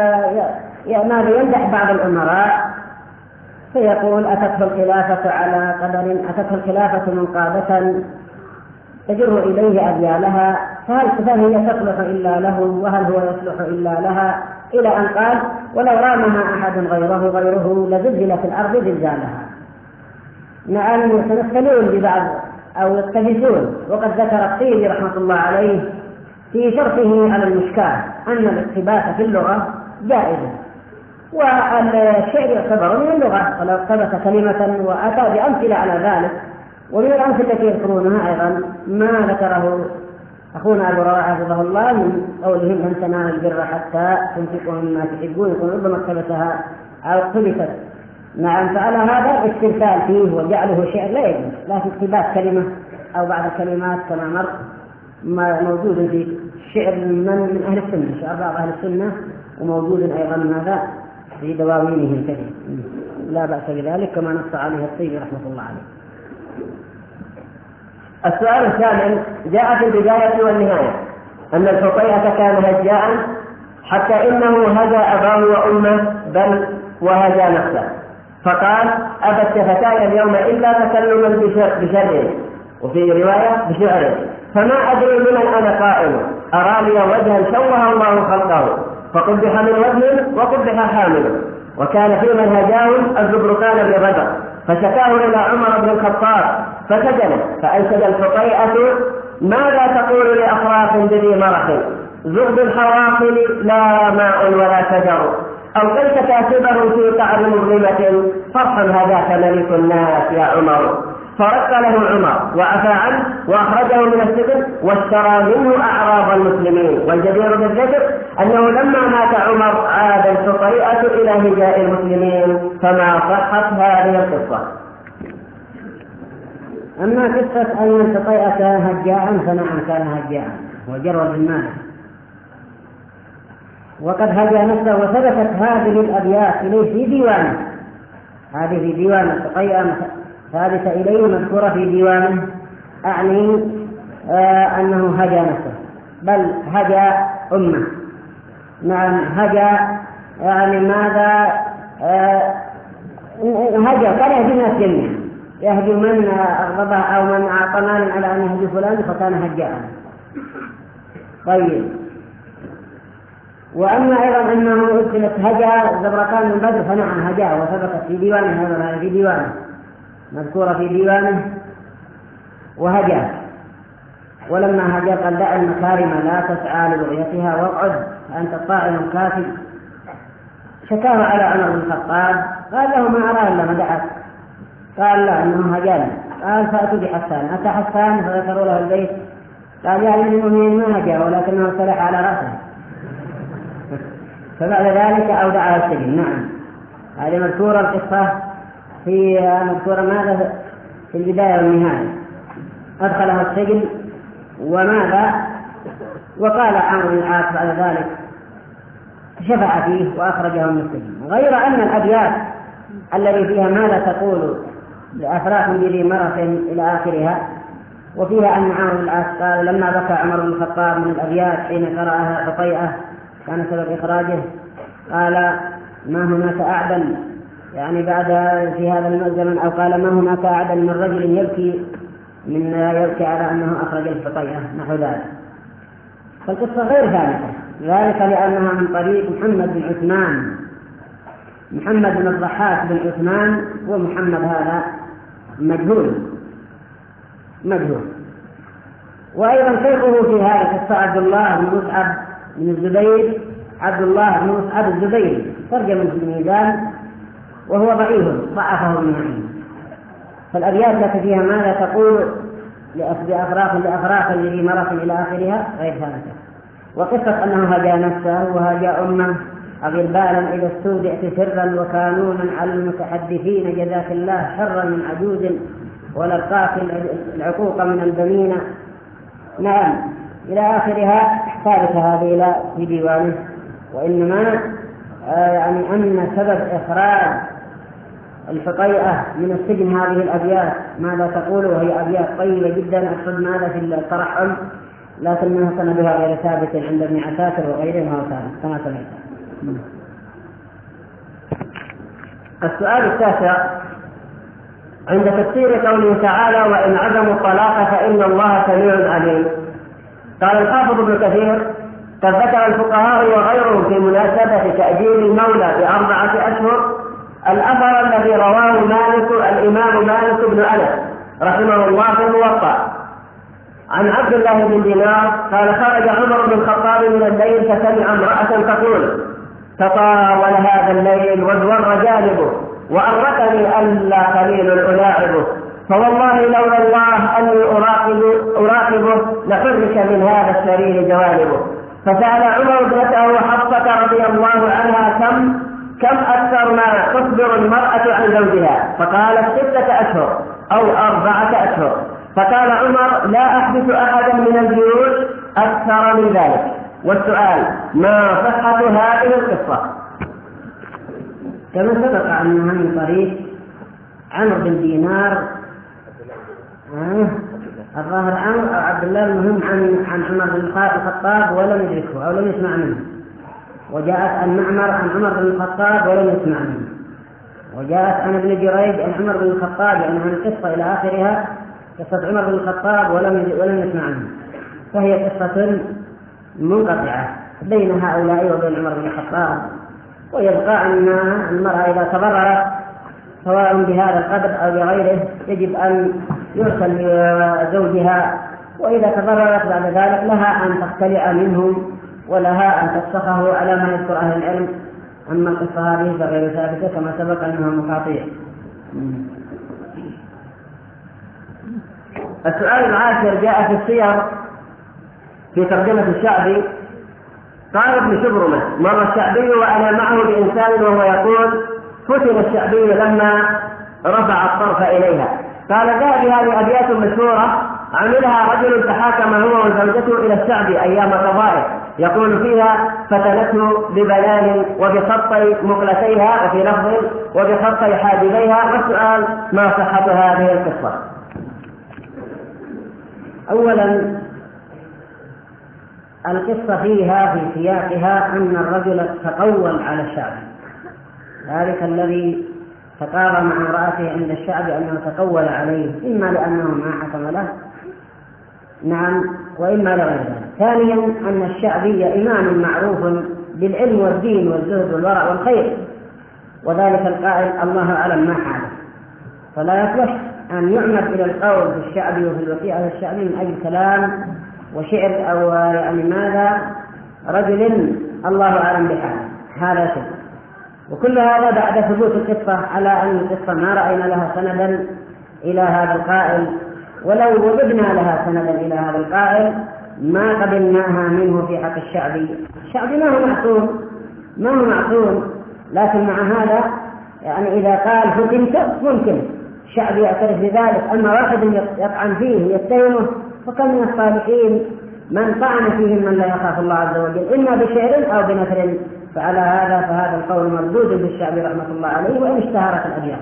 يمدح بعض الأمراء فيقول: أتته الخلافة على قدر، أتته الخلافة منقادة تجر إليه أبيالها، فهل هي تصلح إلا له، وهل هو يصلح إلا لها، إلى أن قال: ولو رامها أحد غيره لزلزلت الأرض زلزالها. نعم، يتمثلون ببعض أو يقتبسون. وقد ذكر الطيبي رحمة الله عليه في شرحه على المشكاة أن الاقتباس في اللغة جائز، والشعر يعتبر من اللغة، ولو اقتبس كلمة وأتى بأمثلة على ذلك. ومن الأمثلة التي يذكرونها أيضا ما ذكره أخونا أبو رواحة حفظه الله من قولهم: لن تنالوا البر حتى تنفقوا مما تحبون، يكون ربما اقتبسها أو اقتبست. نعم، فعلى هذا الاسترسال فيه وجعله شعر لا يجوز، لكن اقتباس كلمة أو بعض الكلمات كما مر موجود في شعر من أهل السنة، شعر بعض أهل السنة، وموجود أيضا ماذا في دواوينه الكثير، لا بأس بذلك كما نص عليه الطيبي رحمة الله عليه. السؤال الثامن: جاء في البداية والنهاية أن الحطيئة كان هجاء حتى إنه هجى أباه وأمه، بل وهجى نفسه، فقال: أبت شفتاي اليوم إلا تكلما بشر، وفي رواية بشعر، فما أدري لمن أنا قائل، أرى لي وجها شوه الله خلقه، فقبح من وجه وقبح حامله. وكان في من هجاهم الزبرقان ببدر، فشكاه إلى عمر بن الخطاب فسجنه، فأنشد الحطيئة: ماذا تقول لأفراخ بذي مرخ، زغد الحواصل لا ماء ولا شجر، أو كيف كاتبه في قعر مظلمة، فرحا هذاك ملك الناس يا عمر. فرق له عمر وعفى عنه وأخرجه من السجن واشترى منه أعراض المسلمين. والجدير بالذكر أنه لما مات عمر عاد الحطيئة إلى هجاء المسلمين، فما صحت هذه القصة. أما قصة أن الحطيئة هجاء فنعم كان هجاء وجرد المال، وقد هجى نفسه، وثبتت هذه الأبيات إليه في ديوانه. هذه في ديوان الحطيئة ثابتة إليه مذكورة في ديوانه، أعني أنه هجى نفسه، بل هجى أمه. نعم، هجى ماذا هجى قال: يهدي الناس جميعا، يهدي من أغضبه أو من أعطى مالا على أن يهدي فلان فكان هجاء. طيب، وأما أيضا أنه أدخلت هجى زبرقان من بدر فنعم هجاء، وثبتت في ديوانه، هذا في ديوانه مذكورة في ديوانه وهجى. ولما هجى قال: دع المكارم لا تسعى لبغيتها واقعد فأنت طاعن كافي. شكاه على عمر بن الخطاب، قال له: ما أرى إلا مدحك. قال: لا، إنه هجاني. قال: فأتوا بحسان. أتى حسان فذكروا له البيت، قال: يا أمير المؤمنين ما هجى ولكنه سلح على رأسه. فبعد ذلك أودعه السجن. نعم، هذه مذكورة القصة في مذكورة ماذا في البداية والنهاية. أدخله السجن وماذا، وقال عمرو بن العاص بعد ذلك: شفع فيه وأخرجه من السجن. غير أن الأبيات الذي فيها ماذا تقول لأفراح بذي مرة إلى آخرها، وفيها أن عمرو بن العاص قال لما بكى عمر بن الخطاب من الأبيات حين قرأها حطيئة كان سبب إخراجه، قال ما هناك أعدل يعني بعد في هذا الزمن، أو قال ما هناك أعدل من رجل يبكي على أنه أخرج الحطيئة نحو ذلك. فالقصة غير ثابتة، ذلك لأنها من طريق محمد بن عثمان، محمد بن الضحاك بن عثمان، ومحمد هذا مجهول. وأيضا شيخه في هذه القصة عبد الله بن مصعب بن الزبير، عبد الله بن مصعب الزبيري ترجم في الميزان وهو ضعيف ضعفه ابن معين. فالأبيات التي فيها ماذا تقول لأفراق الذي مرة إلى آخرها غير ثابتة. وقصة أنه هجا نفسه وهجا أمه أغل بالا إذا استودعت سرا وكانونا على المتحدثين جزاك الله شرا من عجوز ولقاك العقوق من البنين. نعم إلى آخرها ثابتة هذه في ديوانه. وإنما يعني أن سبب إخراج الحطيئة من السجن هذه الأبيات ماذا تقول، وهي أبيات طيبة جدا أقصد ماذا في الترحم، لكنها سندها غير ثابت عند ابن عساكر وغيرها كما سمعت. السؤال التاسع عند تفسير قوله تعالى وإن عزموا الطلاق فإن الله سميع عليم. قال الحافظ ابن كثير قد ذكر الفقهاء وغيرهم في مناسبة تأجيل المولى ب4 أشهر الأثر الذي رواه الإمام مالك بن أنس رحمه الله في الموطأ عن عبد الله بن دينار قال خرج عمر بن الخطاب من الليل فسمع امرأة تقول تطاول هذا الليل وازور جانبه وأرقني ألا قليل ألاعبه فوالله لولا الله أني أراقبه لحرك من هذا السرير جوانبه. فسأل عمر ابنته حفصة رضي الله عنها كم أكثر ما تصبر المرأة عن زوجها؟ فقالت 6 أشهر أو 4 أشهر. فقال عمر لا أحدث أحدا من الجيوش أكثر من ذلك. والسؤال ما صحة هذه القصة؟ كما سبق عنها من طريق عمرو بن دينار الظاهر عبد الله المهم عن عمر بن الخطاب ولم يدركه أو لم يسمع منه، وجاءت عن معمر عن عمر بن الخطاب ولم يسمع منه، وجاءت عن ابن جريج عن عمر بن الخطاب يعني عن القصة إلى آخرها قصة عمر بن الخطاب ولم يسمع منه. فهي قصة منقطعة بين هؤلاء وبين عمر بن الخطاب. ويبقى أن المرأة إذا تضررت سواء بهذا القدر أو بغيره يجب أن يرسل لزوجها، وإذا تضررت بعد ذلك لها أن تختلع منهم ولها أن تفسخه على ما يذكر أهل العلم. أما القصة هذه فغير ثابتة كما سبق أنها مقاطيع. السؤال العاشر جاء في السير في ترجمة الشعبي. قال ابن شبرمة مر الشعبي وأنا معه بإنسان وهو يقول فتن الشعبي لما رفع الطرف إليها. قال ذهب هذه أبيات مشهورة عملها رجل تحاكم هو وزوجته إلى الشعبي أيام قضائه يقول فيها فتنته ببيان وبخطي مقلتيها وفي لفظ وبخطي حاجبيها. والسؤال ما صحة هذه القصة؟ أولا القصة فيها في سياقها أن الرجل تقول على الشعب، ذلك الذي تقارى مع امرأته عند الشعب أنه تقول عليه إما لأنه ما حكم له نعم وإما لغير ذلك. ثانيا أن الشعبي إمام معروف بالعلم والدين والزهد والورع والخير، وذلك القائل الله أعلم ما حاله، فلا يصلح أن يعمد إلى القول في الشعب وفي الوثيقة الشعبي من أجل كلام وشعر أو يعني ماذا رجل الله أعلم بحاله، هذا شيء. وكل هذا بعد ثبوت القصة على أن القصة ما رأينا لها سندا إلى هذا القائل، ولو وجدنا لها سندا إلى هذا القائل ما قبلناها منه في حق الشعبي. الشعبي ما هو معصوم، لكن مع هذا يعني إذا قال فتنت ممكن الشعبي يعترف بذلك. أما واحد يطعن فيه يتهمه فكم من الصالحين من طعن فيهم من لا يخاف الله عز وجل إما بشعر أو بنثر فعلى هذا فهذا القول مردود بالشعبي رحمة الله عليه وإن اشتهرت الأبيات.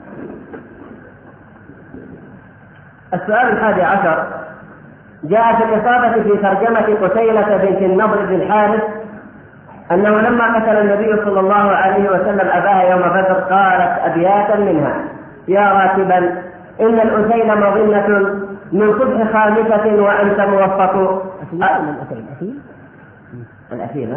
السؤال 11 جاء في الإصابة في ترجمة قتيلة بنت النضر بن الحارث أنه لما قتل النبي صلى الله عليه وسلم أباها يوم بدر قالت أبياتا منها: يا راكبا إن الأسيل مظنة من صبح خامسة وأنت موفق. الأثير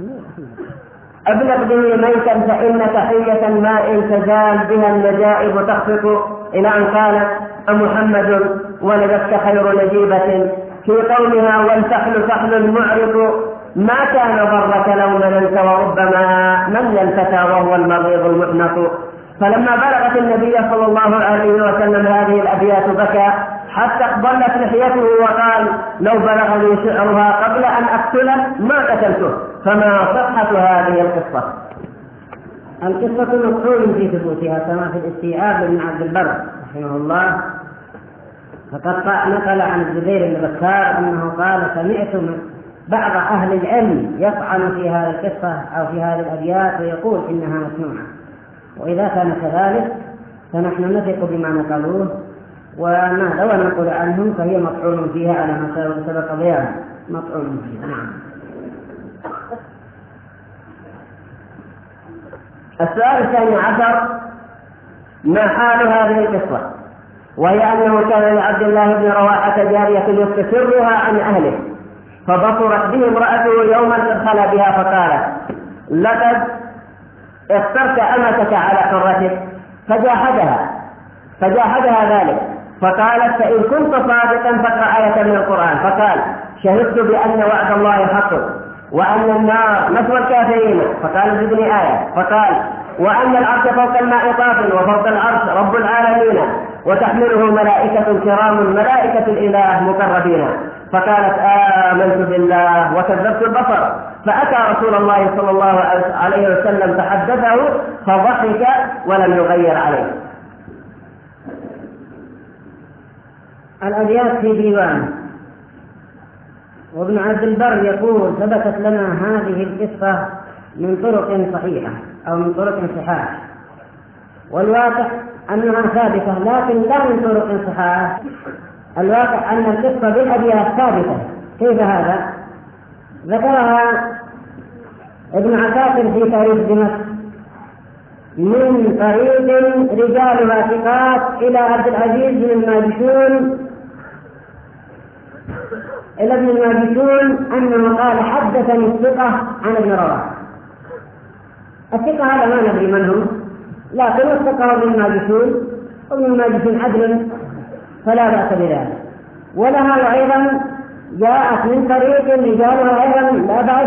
أبلغ به ميتا فإن تحية ماء تزال بها النجائب تخفق، إلى أن قالت: أمحمد ولدتك خير نجيبة في قومها والفحل فحل معرق، ما كان ضرك لو مننت وربما من الفتى وهو المريض المحنق. فلما بلغت النبي صلى الله عليه وسلم هذه الأبيات بكى حتى ضلت لحيته وقال: لو بلغني شعرها قبل أن أقتله ما قتلته. فما صحة هذه القصة؟ القصة مقول في ثبوتها كما في الاستيعاب لابن عبد البر رحمه الله، فقد نقل عن الزبير بن بكار أنه قال: سمعت من بعض أهل العلم يطعن في هذه القصة أو في هذه الأبيات ويقول إنها مسموعة، وإذا كان كذلك فنحن نثق بما نقلوه وما لو نقول عنهم فهي مطعون فيها على ما سبق بيانه، مطعون فيها. نعم. السؤال 12 ما حال هذه القصة؟ وهي أنه كان لعبد الله بن رواحة جارية يستسرها عن أهله، فبصرت به امرأته يوما قد خلا بها فقالت: لقد اخترت أمتك على حرتك، فجاحدها ذلك، فقالت: فإن كنت صادقا فاقرأ آية من القرآن. فقال: شهدت بأن وعد الله حق وأن النار مثوى الكافرين. فقال: زدني آية. فقال: وأن العرش فوق الماء طاف وفوق العرش رب العالمين وتحمله ملائكة كرام ملائكة الإله مقربين. فقالت: آمنت بالله وكذبت البصر. فأتى رسول الله صلى الله عليه وسلم فحدثه فضحك ولم يغير عليه. الأبيات في ديوان. وابن عبد البر يقول: ثبتت لنا هذه القصة من طرق صحيحة أو من طرق صحاح، والواقع أنها ثابتة لكن لا من طرق صحاح. الواقع أن القصة بالأبيات ثابتة. كيف هذا؟ ذكرها ابن عساكر في تاريخ دمشق من طريق رجالها ثقات إلى عبد العزيز بن الماجشون إلى ابن الماجشون أنه قال: حدثني الثقة عن ابن رواحة. الثقة هذا ما ندري من هم، لكن الثقة ابن الماجشون، وابن الماجشون عدل فلا بأس بذلك. ولها أيضا جاءت من طريق رجالها أيضا لا بأس.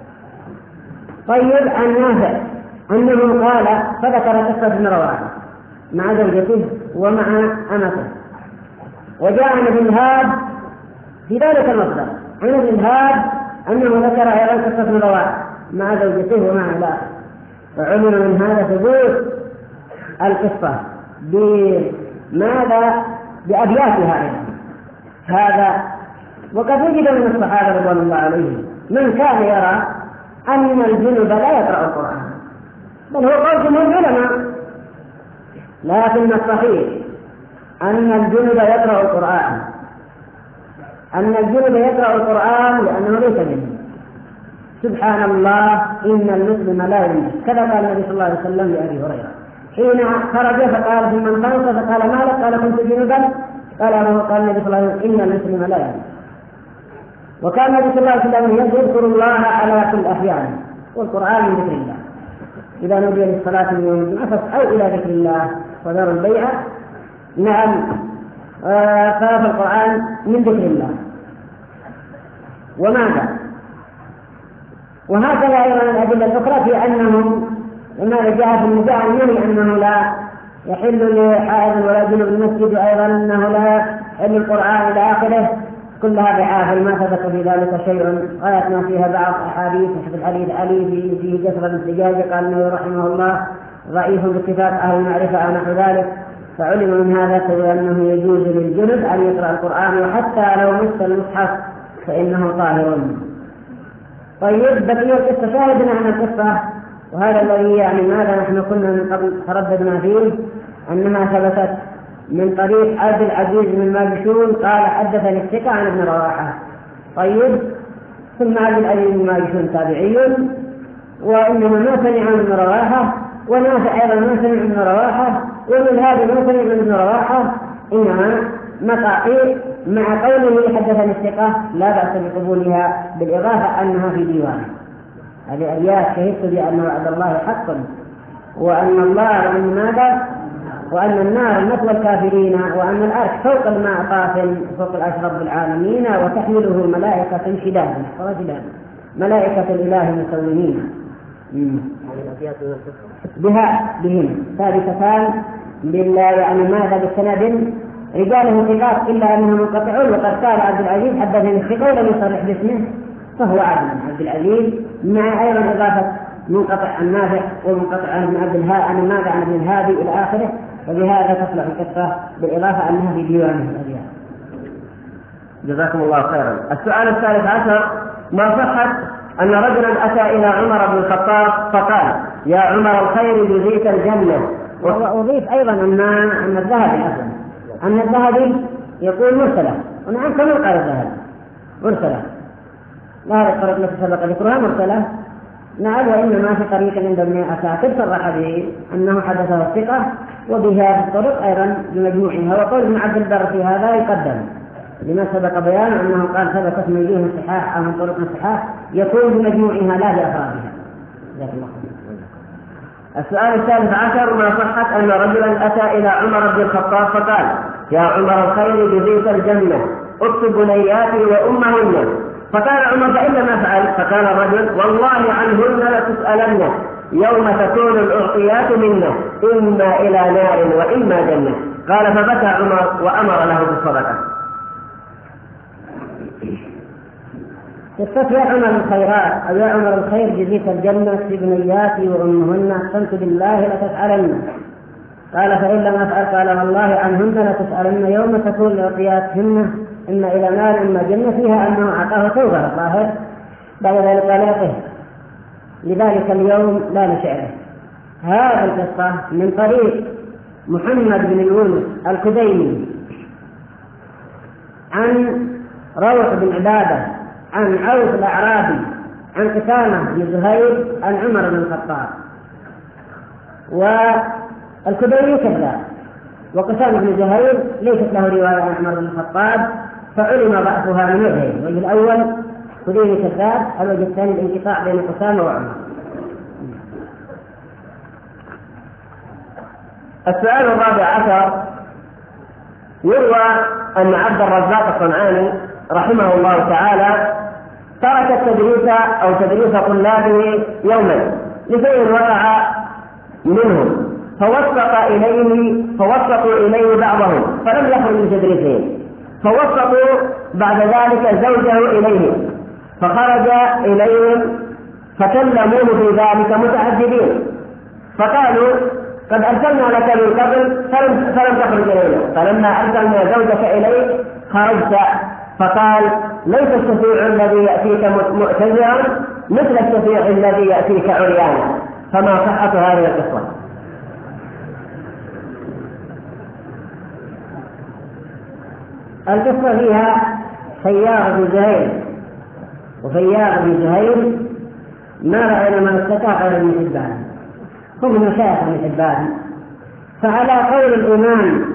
طيب، عن نافع أنه قال فذكر قصة ابن رواحة مع زوجته ومع أمته. وجاء عن ابن الهاد في ذلك المصدر عن ابن الهاد أنه ذكر أيضا قصة ابن رواحة مع زوجته ومع أولاده. وعلم من هذا ثبوت القصة بماذا؟ بأبياتها أيضا هذا. وقد وجد من الصحابة رضوان الله عليهم من كان يرى أن الجنب لا يقرأ القرآن، بل هو قول جمهور العلماء، لكن الصحيح أن الجنب يقرأ القرآن، أن الجنب يقرأ القرآن لأنه ليس منه. سبحان الله إن المسلم لا ينجس، كذا قال النبي صلى الله عليه وسلم لأبي هريرة حين خرج فقال ثم انطلق فقال: ما لك؟ قال: كنت جنبا. قال النبي صلى الله عليه وسلم: إن المسلم لا ينجس. وكان النبي صلى الله عليه وسلم يذكر الله على كل أحيانه، والقرآن من ذكر الله. إذا نودي للصلاة من يوم الجمعة فاسعوا إلى ذكر الله وذروا البيع. نعم، ففي القرآن من ذكر الله. وماذا؟ وهكذا أيضا الأدلة الأخرى في أنهم لما جاء في النزاع النهي أنه لا يحل لحائض ولا جنب المسجد، وأيضا أنه لا يحل القرآن إلى آخره، كلها ضعاف ما ثبت في ذلك شيء. غايتنا فيها بعض أحاديث مثل الحديث علي في جسر الزجاج قال النبي رحمه الله ضعيف باتفاق أهل المعرفة أو نحو ذلك. فعلم من هذا أنه يجوز للجنب أن يقرأ القرآن، وحتى لو مس المصحف فإنه طاهر. طيب بقي القصة شاهدنا عن القصة، وهذا الذي يعني ماذا نحن كنا من قبل ترددنا فيه، أنها ثبتت من طريق عبد العزيز بن ماجشون قال حدثني الثقة عن ابن رواحة. طيب ثم عبد العزيز بن ماجشون تابعي وإنما ما سمع عن ابن رواحة، ونافع أيضا ما سمع ابن رواحة، ومن هذا ما سمع ابن رواحة، إنما مقاطيع مع قوله حدثني الثقة لا بأس بقبولها بالإضافة أنها في ديوانه. هذه أبيات شهدت بأن وعد الله حق، وأن الله وأن النار مثوى الكافرين، وأن الأرش فوق الماء طاف فوق الأرش رب العالمين، وتحمله ملائكة شداد ملائكة الإله مسومين بهم ثابتتان بالله، يعني ماذا بالسند رجاله ثقات إلا أنهم منقطعون. وقد قال عبد العزيز حدثني الثقة ولم يصرح باسمه فهو عدل عبد العزيز، مع أيضا إضافة منقطع عن نافع ومنقطع عن ابن عبد الهادي عن النافع عن ابن الهادي إلى آخره، وبهذا تصلح القصة بالإضافة أنها في ديوانه الأبيات. جزاكم الله خيرا. السؤال الثالث عشر: ما صحت أن رجلا أتى إلى عمر بن الخطاب فقال: يا عمر الخير جزيت الجنة. وأضيف أيضا أن الذهبي أصلا أن الذهبي يقول مرسلة، ونعم كما قال الذهبي مرسلة، لا هذه الطريق التي سبق ذكرها مرسلة. نعم، وإنما في طريق عند ابن عساكر صرح به أنه حدثه الثقة، وبهذه الطرق أيضا بمجموعها. وقول ابن عبد البر في هذا يقدم لما سبق بيان أنه قال ثبتت من وجوه الصحاح أو من طرق الصحاح، يكون بمجموعها لا بأفرادها. السؤال الثالث عشر: ما صحت أن رجلا أتى إلى عمر بن الخطاب فقال: يا عمر الخير جزيت الجنة، اكتب بنياتي وأمهن. فقال عمر: فإلا ما فعل؟ فقال الرجل: والله عنهن لتسألن يوم تكون الأعطيات منا، إما إلى نار وإما جنة. قال: فبكى عمر وأمر له بالصدقة. قصة يا عمر الخيرات أو يا عمر الخير جزيت الجنة في بنياتي وأمهن، أقسمت بالله لتسألن. قال: فإن لم أفعل؟ قال: والله عنهن لتسألن يوم تكون الأعطياتهن إما إلى نار إما جنة، فيها أنه أعطاه توبة الظاهر، بعد ذلك قال يعطيه، لذلك اليوم لا نشعره. هذا القصة من طريق محمد بن يونس الكديمي عن روح بن عبادة عن عوف الأعرابي عن قتامة بن زهير عن عمر بن الخطاب. والكديمي كذاب، وقتامة بن زهير ليست له رواية عن عمر بن الخطاب، فعلم ضعفها من وجهين: الوجه الأول كديمي كذاب، الوجه الثاني الانقطاع بين قتامة وعمر. السؤال الرابع عشر: يروى أن عبد الرزاق الصنعاني رحمه الله تعالى ترك التدريس أو تدريس طلابه يوما لشيء وقع منهم، فوسطوا إليه بعضهم فلم يخرج من تدريسهم، فوسطوا بعد ذلك زوجه إليه فخرج إليهم فكلموه في ذلك متعجبين، فقالوا: قد أرسلنا لك من قبل فلم تخرج إلينا، فلما أرسلنا زوجك إليه خرجت. فقال: ليس الشفيع الذي يأتيك مؤتزرا مثل الشفيع الذي يأتيك عريانا. فما صحة هذه القصة؟ القصة فيها فياض بن زهير، وفياض بن زهير ما رأينا من استطاع غير ابن حبان، هم مشايخ ابن حبان. فعلى قول الإمام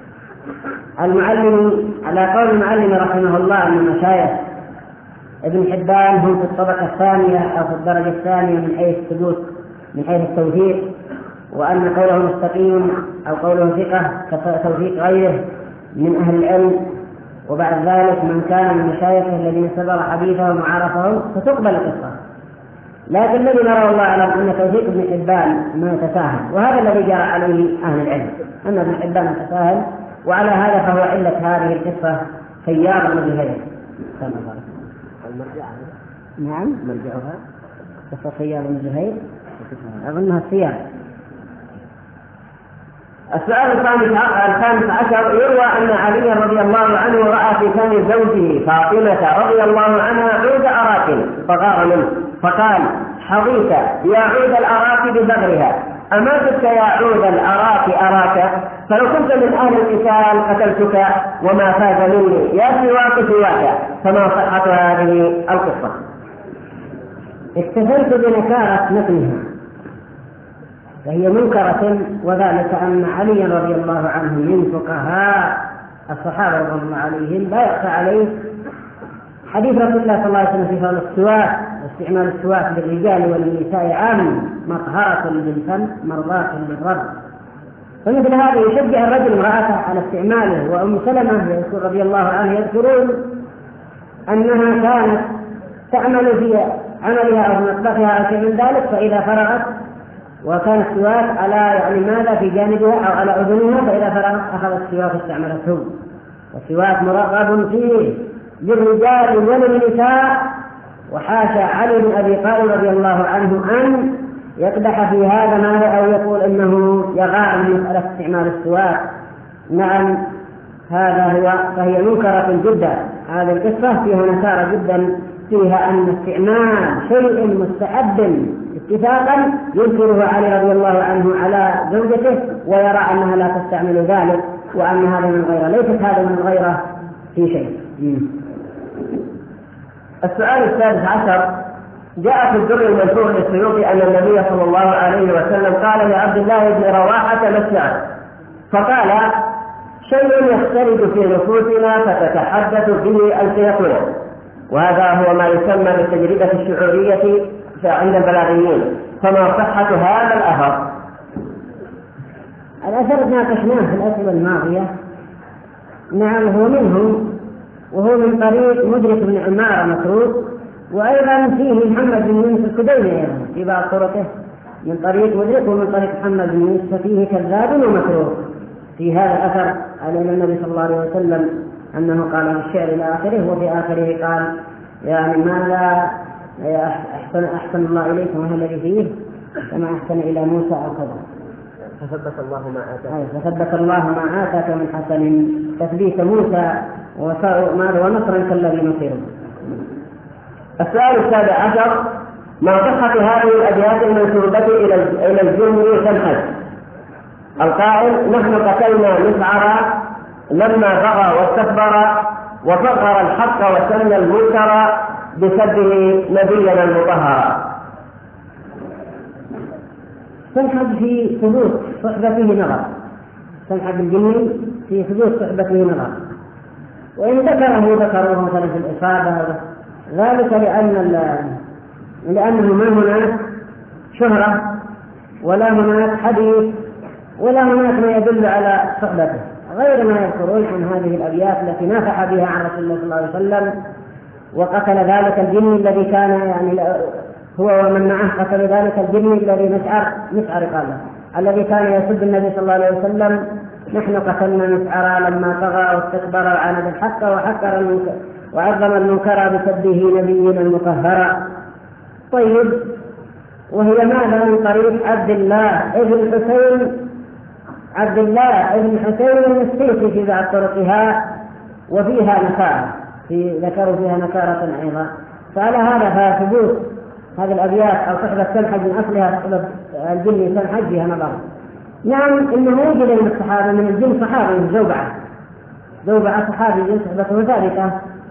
المعلم، على قول المعلم رحمه الله، أن مشايخ ابن حبان هم في الطبقة الثانية أو في الدرجة الثانية من حيث الثبوت من حيث التوثيق، وأن قوله مستقيم أو قوله ثقة كتوثيق غيره من أهل العلم. وبعد ذلك من كان من مشايخه الذين سبر حديثهم وعرفهم فتقبل القصة. لكن الذي نرى الله أعلم أن توثيق ابن حبان ما يتساهل، وهذا الذي جرى عليه أهل العلم أن ابن حبان يتساهل، وعلى هذا فهو علة هذه القصة فياض بن زهير. نعم، مرجعها قصة فياض بن زهير أظنها السياق. السؤال الخامس عشر: يروى أن علي رضي الله عنه رأى في كان زوجه فاطمة رضي الله عنها عود أراك فغار منه، فقال: حظيت يا عود الأراك ببغرها، أما بك يا عود الأراك أراك، فلو كنت من أهل القتال قتلتك وما فاز مني يا سواك. فما صحة هذه القصة؟ اكتفيت بنكارة متنها، فهي منكرة، وذلك أن علي رضي الله عنه من فقهاء الصحابة رضي الله عليهم لا يخفى عليه حديث رسول الله صلى الله عليه وسلم في فضل السواك واستعمال السواك للرجال وللنساء عام، مطهرة للفم مرضاة للرب. فمثل هذا يشجع الرجل امرأته على استعماله. وأم سلمة رضي الله عنها يذكرون أنها كانت تعمل في عملها أو مطبخها أو شيء من ذلك، فإذا فرغت وكان السواك على ماذا في جانبها أو على أذنها، فإذا فرغت أخذ السواك واستعملته. والسواك مرغب فيه للرجال وللنساء، وحاشا علي بن أبي طالب رضي الله عنه أن يقدح في هذا ماذا أو يقول إنه يغار من مسألة استعمال السواك. نعم هذا هو، فهي منكرة جدا. هذه القصة فيها نكارة جدا، فيها أن استعمال شيء مستحب اتفاقا ينكره علي رضي الله عنه على زوجته، ويرى أنها لا تستعمل ذلك وأن هذا من غيره، ليست هذا من غيره في شيء. السؤال السادس عشر: جاء في الدر المنثور للسيوطي أن النبي صلى الله عليه وسلم قال لعبد الله بن رواحة ما الشعر؟ فقال: شيء يختلط في نفوسنا فتتحدث به ألسنتنا. وهذا هو ما يسمى بالتجربة الشعورية عند البلاغيين. فما صحة هذا الأثر؟ الأثر ناقشناه في الأسئلة الماضية. نعم هو منهم، وهو من طريق مدرك بن عمارة متروك، وأيضا فيه محمد بن يونس الكديني في بعض طرقه من طريق مدرك، ومن طريق محمد بن يونس ففيه كذاب ومتروك. في هذا الأثر على النبي صلى الله عليه وسلم أنه قال من الشعر إلى آخره، وفي آخره قال ماذا أحسن الله إليكم وهو الذي فيه كما أحسن إلى موسى أو كذا، فثبت الله ما آتاك. فثبت الله ما آتاك من حسن، تثبيت موسى ونصرا كالذي نصره. السؤال السابع عشر: ما صحة هذه الأبيات المنسوبة إلى الجن سمحا؟ القائل: نحن قتلنا مسعرا لما بغى واستكبر، وفقر الحق وسن المنكر بسبه نبينا المطهرا. سمحب في ثبوت صحبته نظر، سمحب الجني في ثبوت صحبته نظر، وإن ذكره مثلا في الإصابة، ذلك لأنه ما هناك شهرة ولا هناك حديث ولا هناك ما يدل على صحبته، غير ما يذكرون عن هذه الأبيات التي نافح بها عن رسول الله صلى الله عليه وسلم، وقتل ذلك الجن الذي كان هو ومن معه، قتل ذلك الجن الذي مسعر قال الذي كان يسب النبي صلى الله عليه وسلم: نحن قتلنا مسعرا لما طغى واستكبر وعاند الحق وحكر وعظم المنكر بسبه نبينا المطهرا. طيب، وهي ماذا؟ من طريق عبد الله ابن حسين المسيسي في بعض طرقها، وفيها نكارة، ذكروا فيها نكارة أيضا. فعلى هذا فثبوت هذه الأبيات أو صحبة سمحج من أصلها صحبة الجن سمحج فيها نظر. نعم إنه يوجد من الصحابة من الجن صحابي زوبعة صحابي صحبته ثابتة،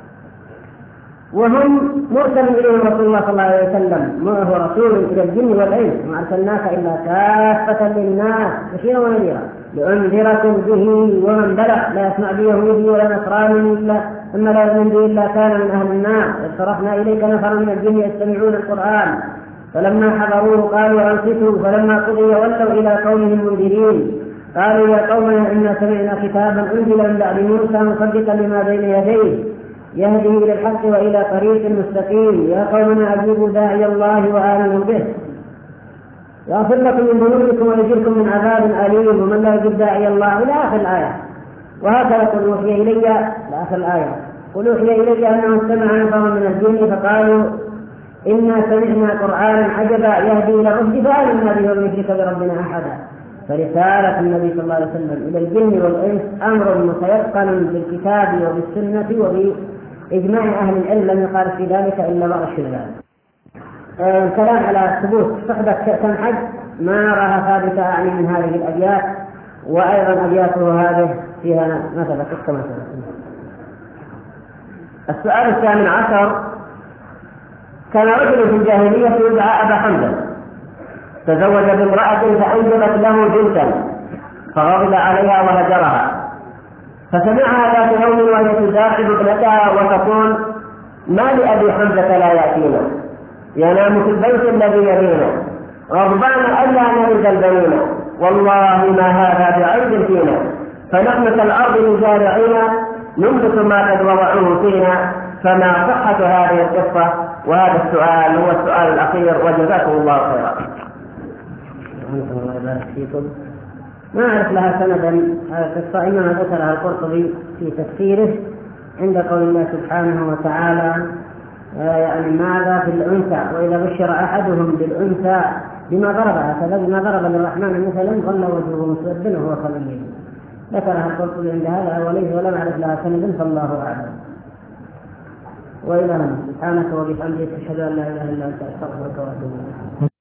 وهم مرسل إليهم رسول الله صلى الله عليه وسلم، ما هو رسول إلى الجن والإنس، ما أرسلناك إلا كافة للناس بشيرا ونذيرا لأنذركم به ومن بلغ لا يسمع به يهودي ولا نصراني إلا ثم لا يؤمن به إلا كان من أهل النار. إذ صرفنا إليك نفرا من الجن يستمعون القرآن فلما حضروه قالوا أنصتوا فلما قضي ولوا إلى قومهم منذرين قالوا يا قومنا إنا سمعنا كتابا أنزل من بعد موسى مصدقا لما بين يديه يهدي إلى الحق وإلى طريق مستقيم يا قومنا أجيبوا داعي الله وآمنوا به يغفر لكم من ذنوبكم ويجركم من عذاب أليم ومن لا يجب داعي الله إلى آخر الآية. وهكذا قل أوحي إلي لآخر الآية قل أوحي إلي أنه استمع نفر من الجن فقالوا إنا سمعنا قرآنا عجبا يهدي إلى الرشد فآمنا به ولن نشرك بربنا أحدا. فرسالة النبي صلى الله عليه وسلم إلى الجن والإنس أمر متيقن بالكتاب وبالسنة وبإجماع أهل العلم، لم يقال في ذلك إلا بعض الشبهات. الكلام على ثبوت صحبة كأس حج ما نراها ثابتة يعني من هذه الأبيات، وأيضا أبياته هذه فيها مثلا قصة مثلا. السؤال 18: كان رجل في الجاهلية يدعى أبا حمزة تزوج بامرأة فأنجبت له بنتا فغضب عليها وهجرها، فسمعها ذات يوم وهي تداعب ابنتها وتقول: ما لأبي حمزة لا يأتينا، ينام في البيت الذي يلينا، غضبان ألا نلد البنين، والله ما هذا بعيب فينا، فنحن كالأرض المزارعين ننبت ما قد وضعوه فينا، فما صحة هذه القصة؟ وهذا السؤال هو السؤال الأخير، وجزاكم الله خيرا. ما أعرف لها سندا هذه القصة، إنما ذكرها القرطبي في تفسيره عند قول الله سبحانه وتعالى: يعني ماذا في الأنثى وإذا بشر أحدهم بالأنثى بما ضربها فبما ضرب للرحمن مثلا ظل وجهه مسودا وهو كظيم. ذكرها القرطبي عند هذا أوليه ولم أعرف لها سندا، فالله أعلم. وإلى هنا سبحانك وبحمدك أشهد أن لا إله إلا أنت أستغفرك وأتوب إليك.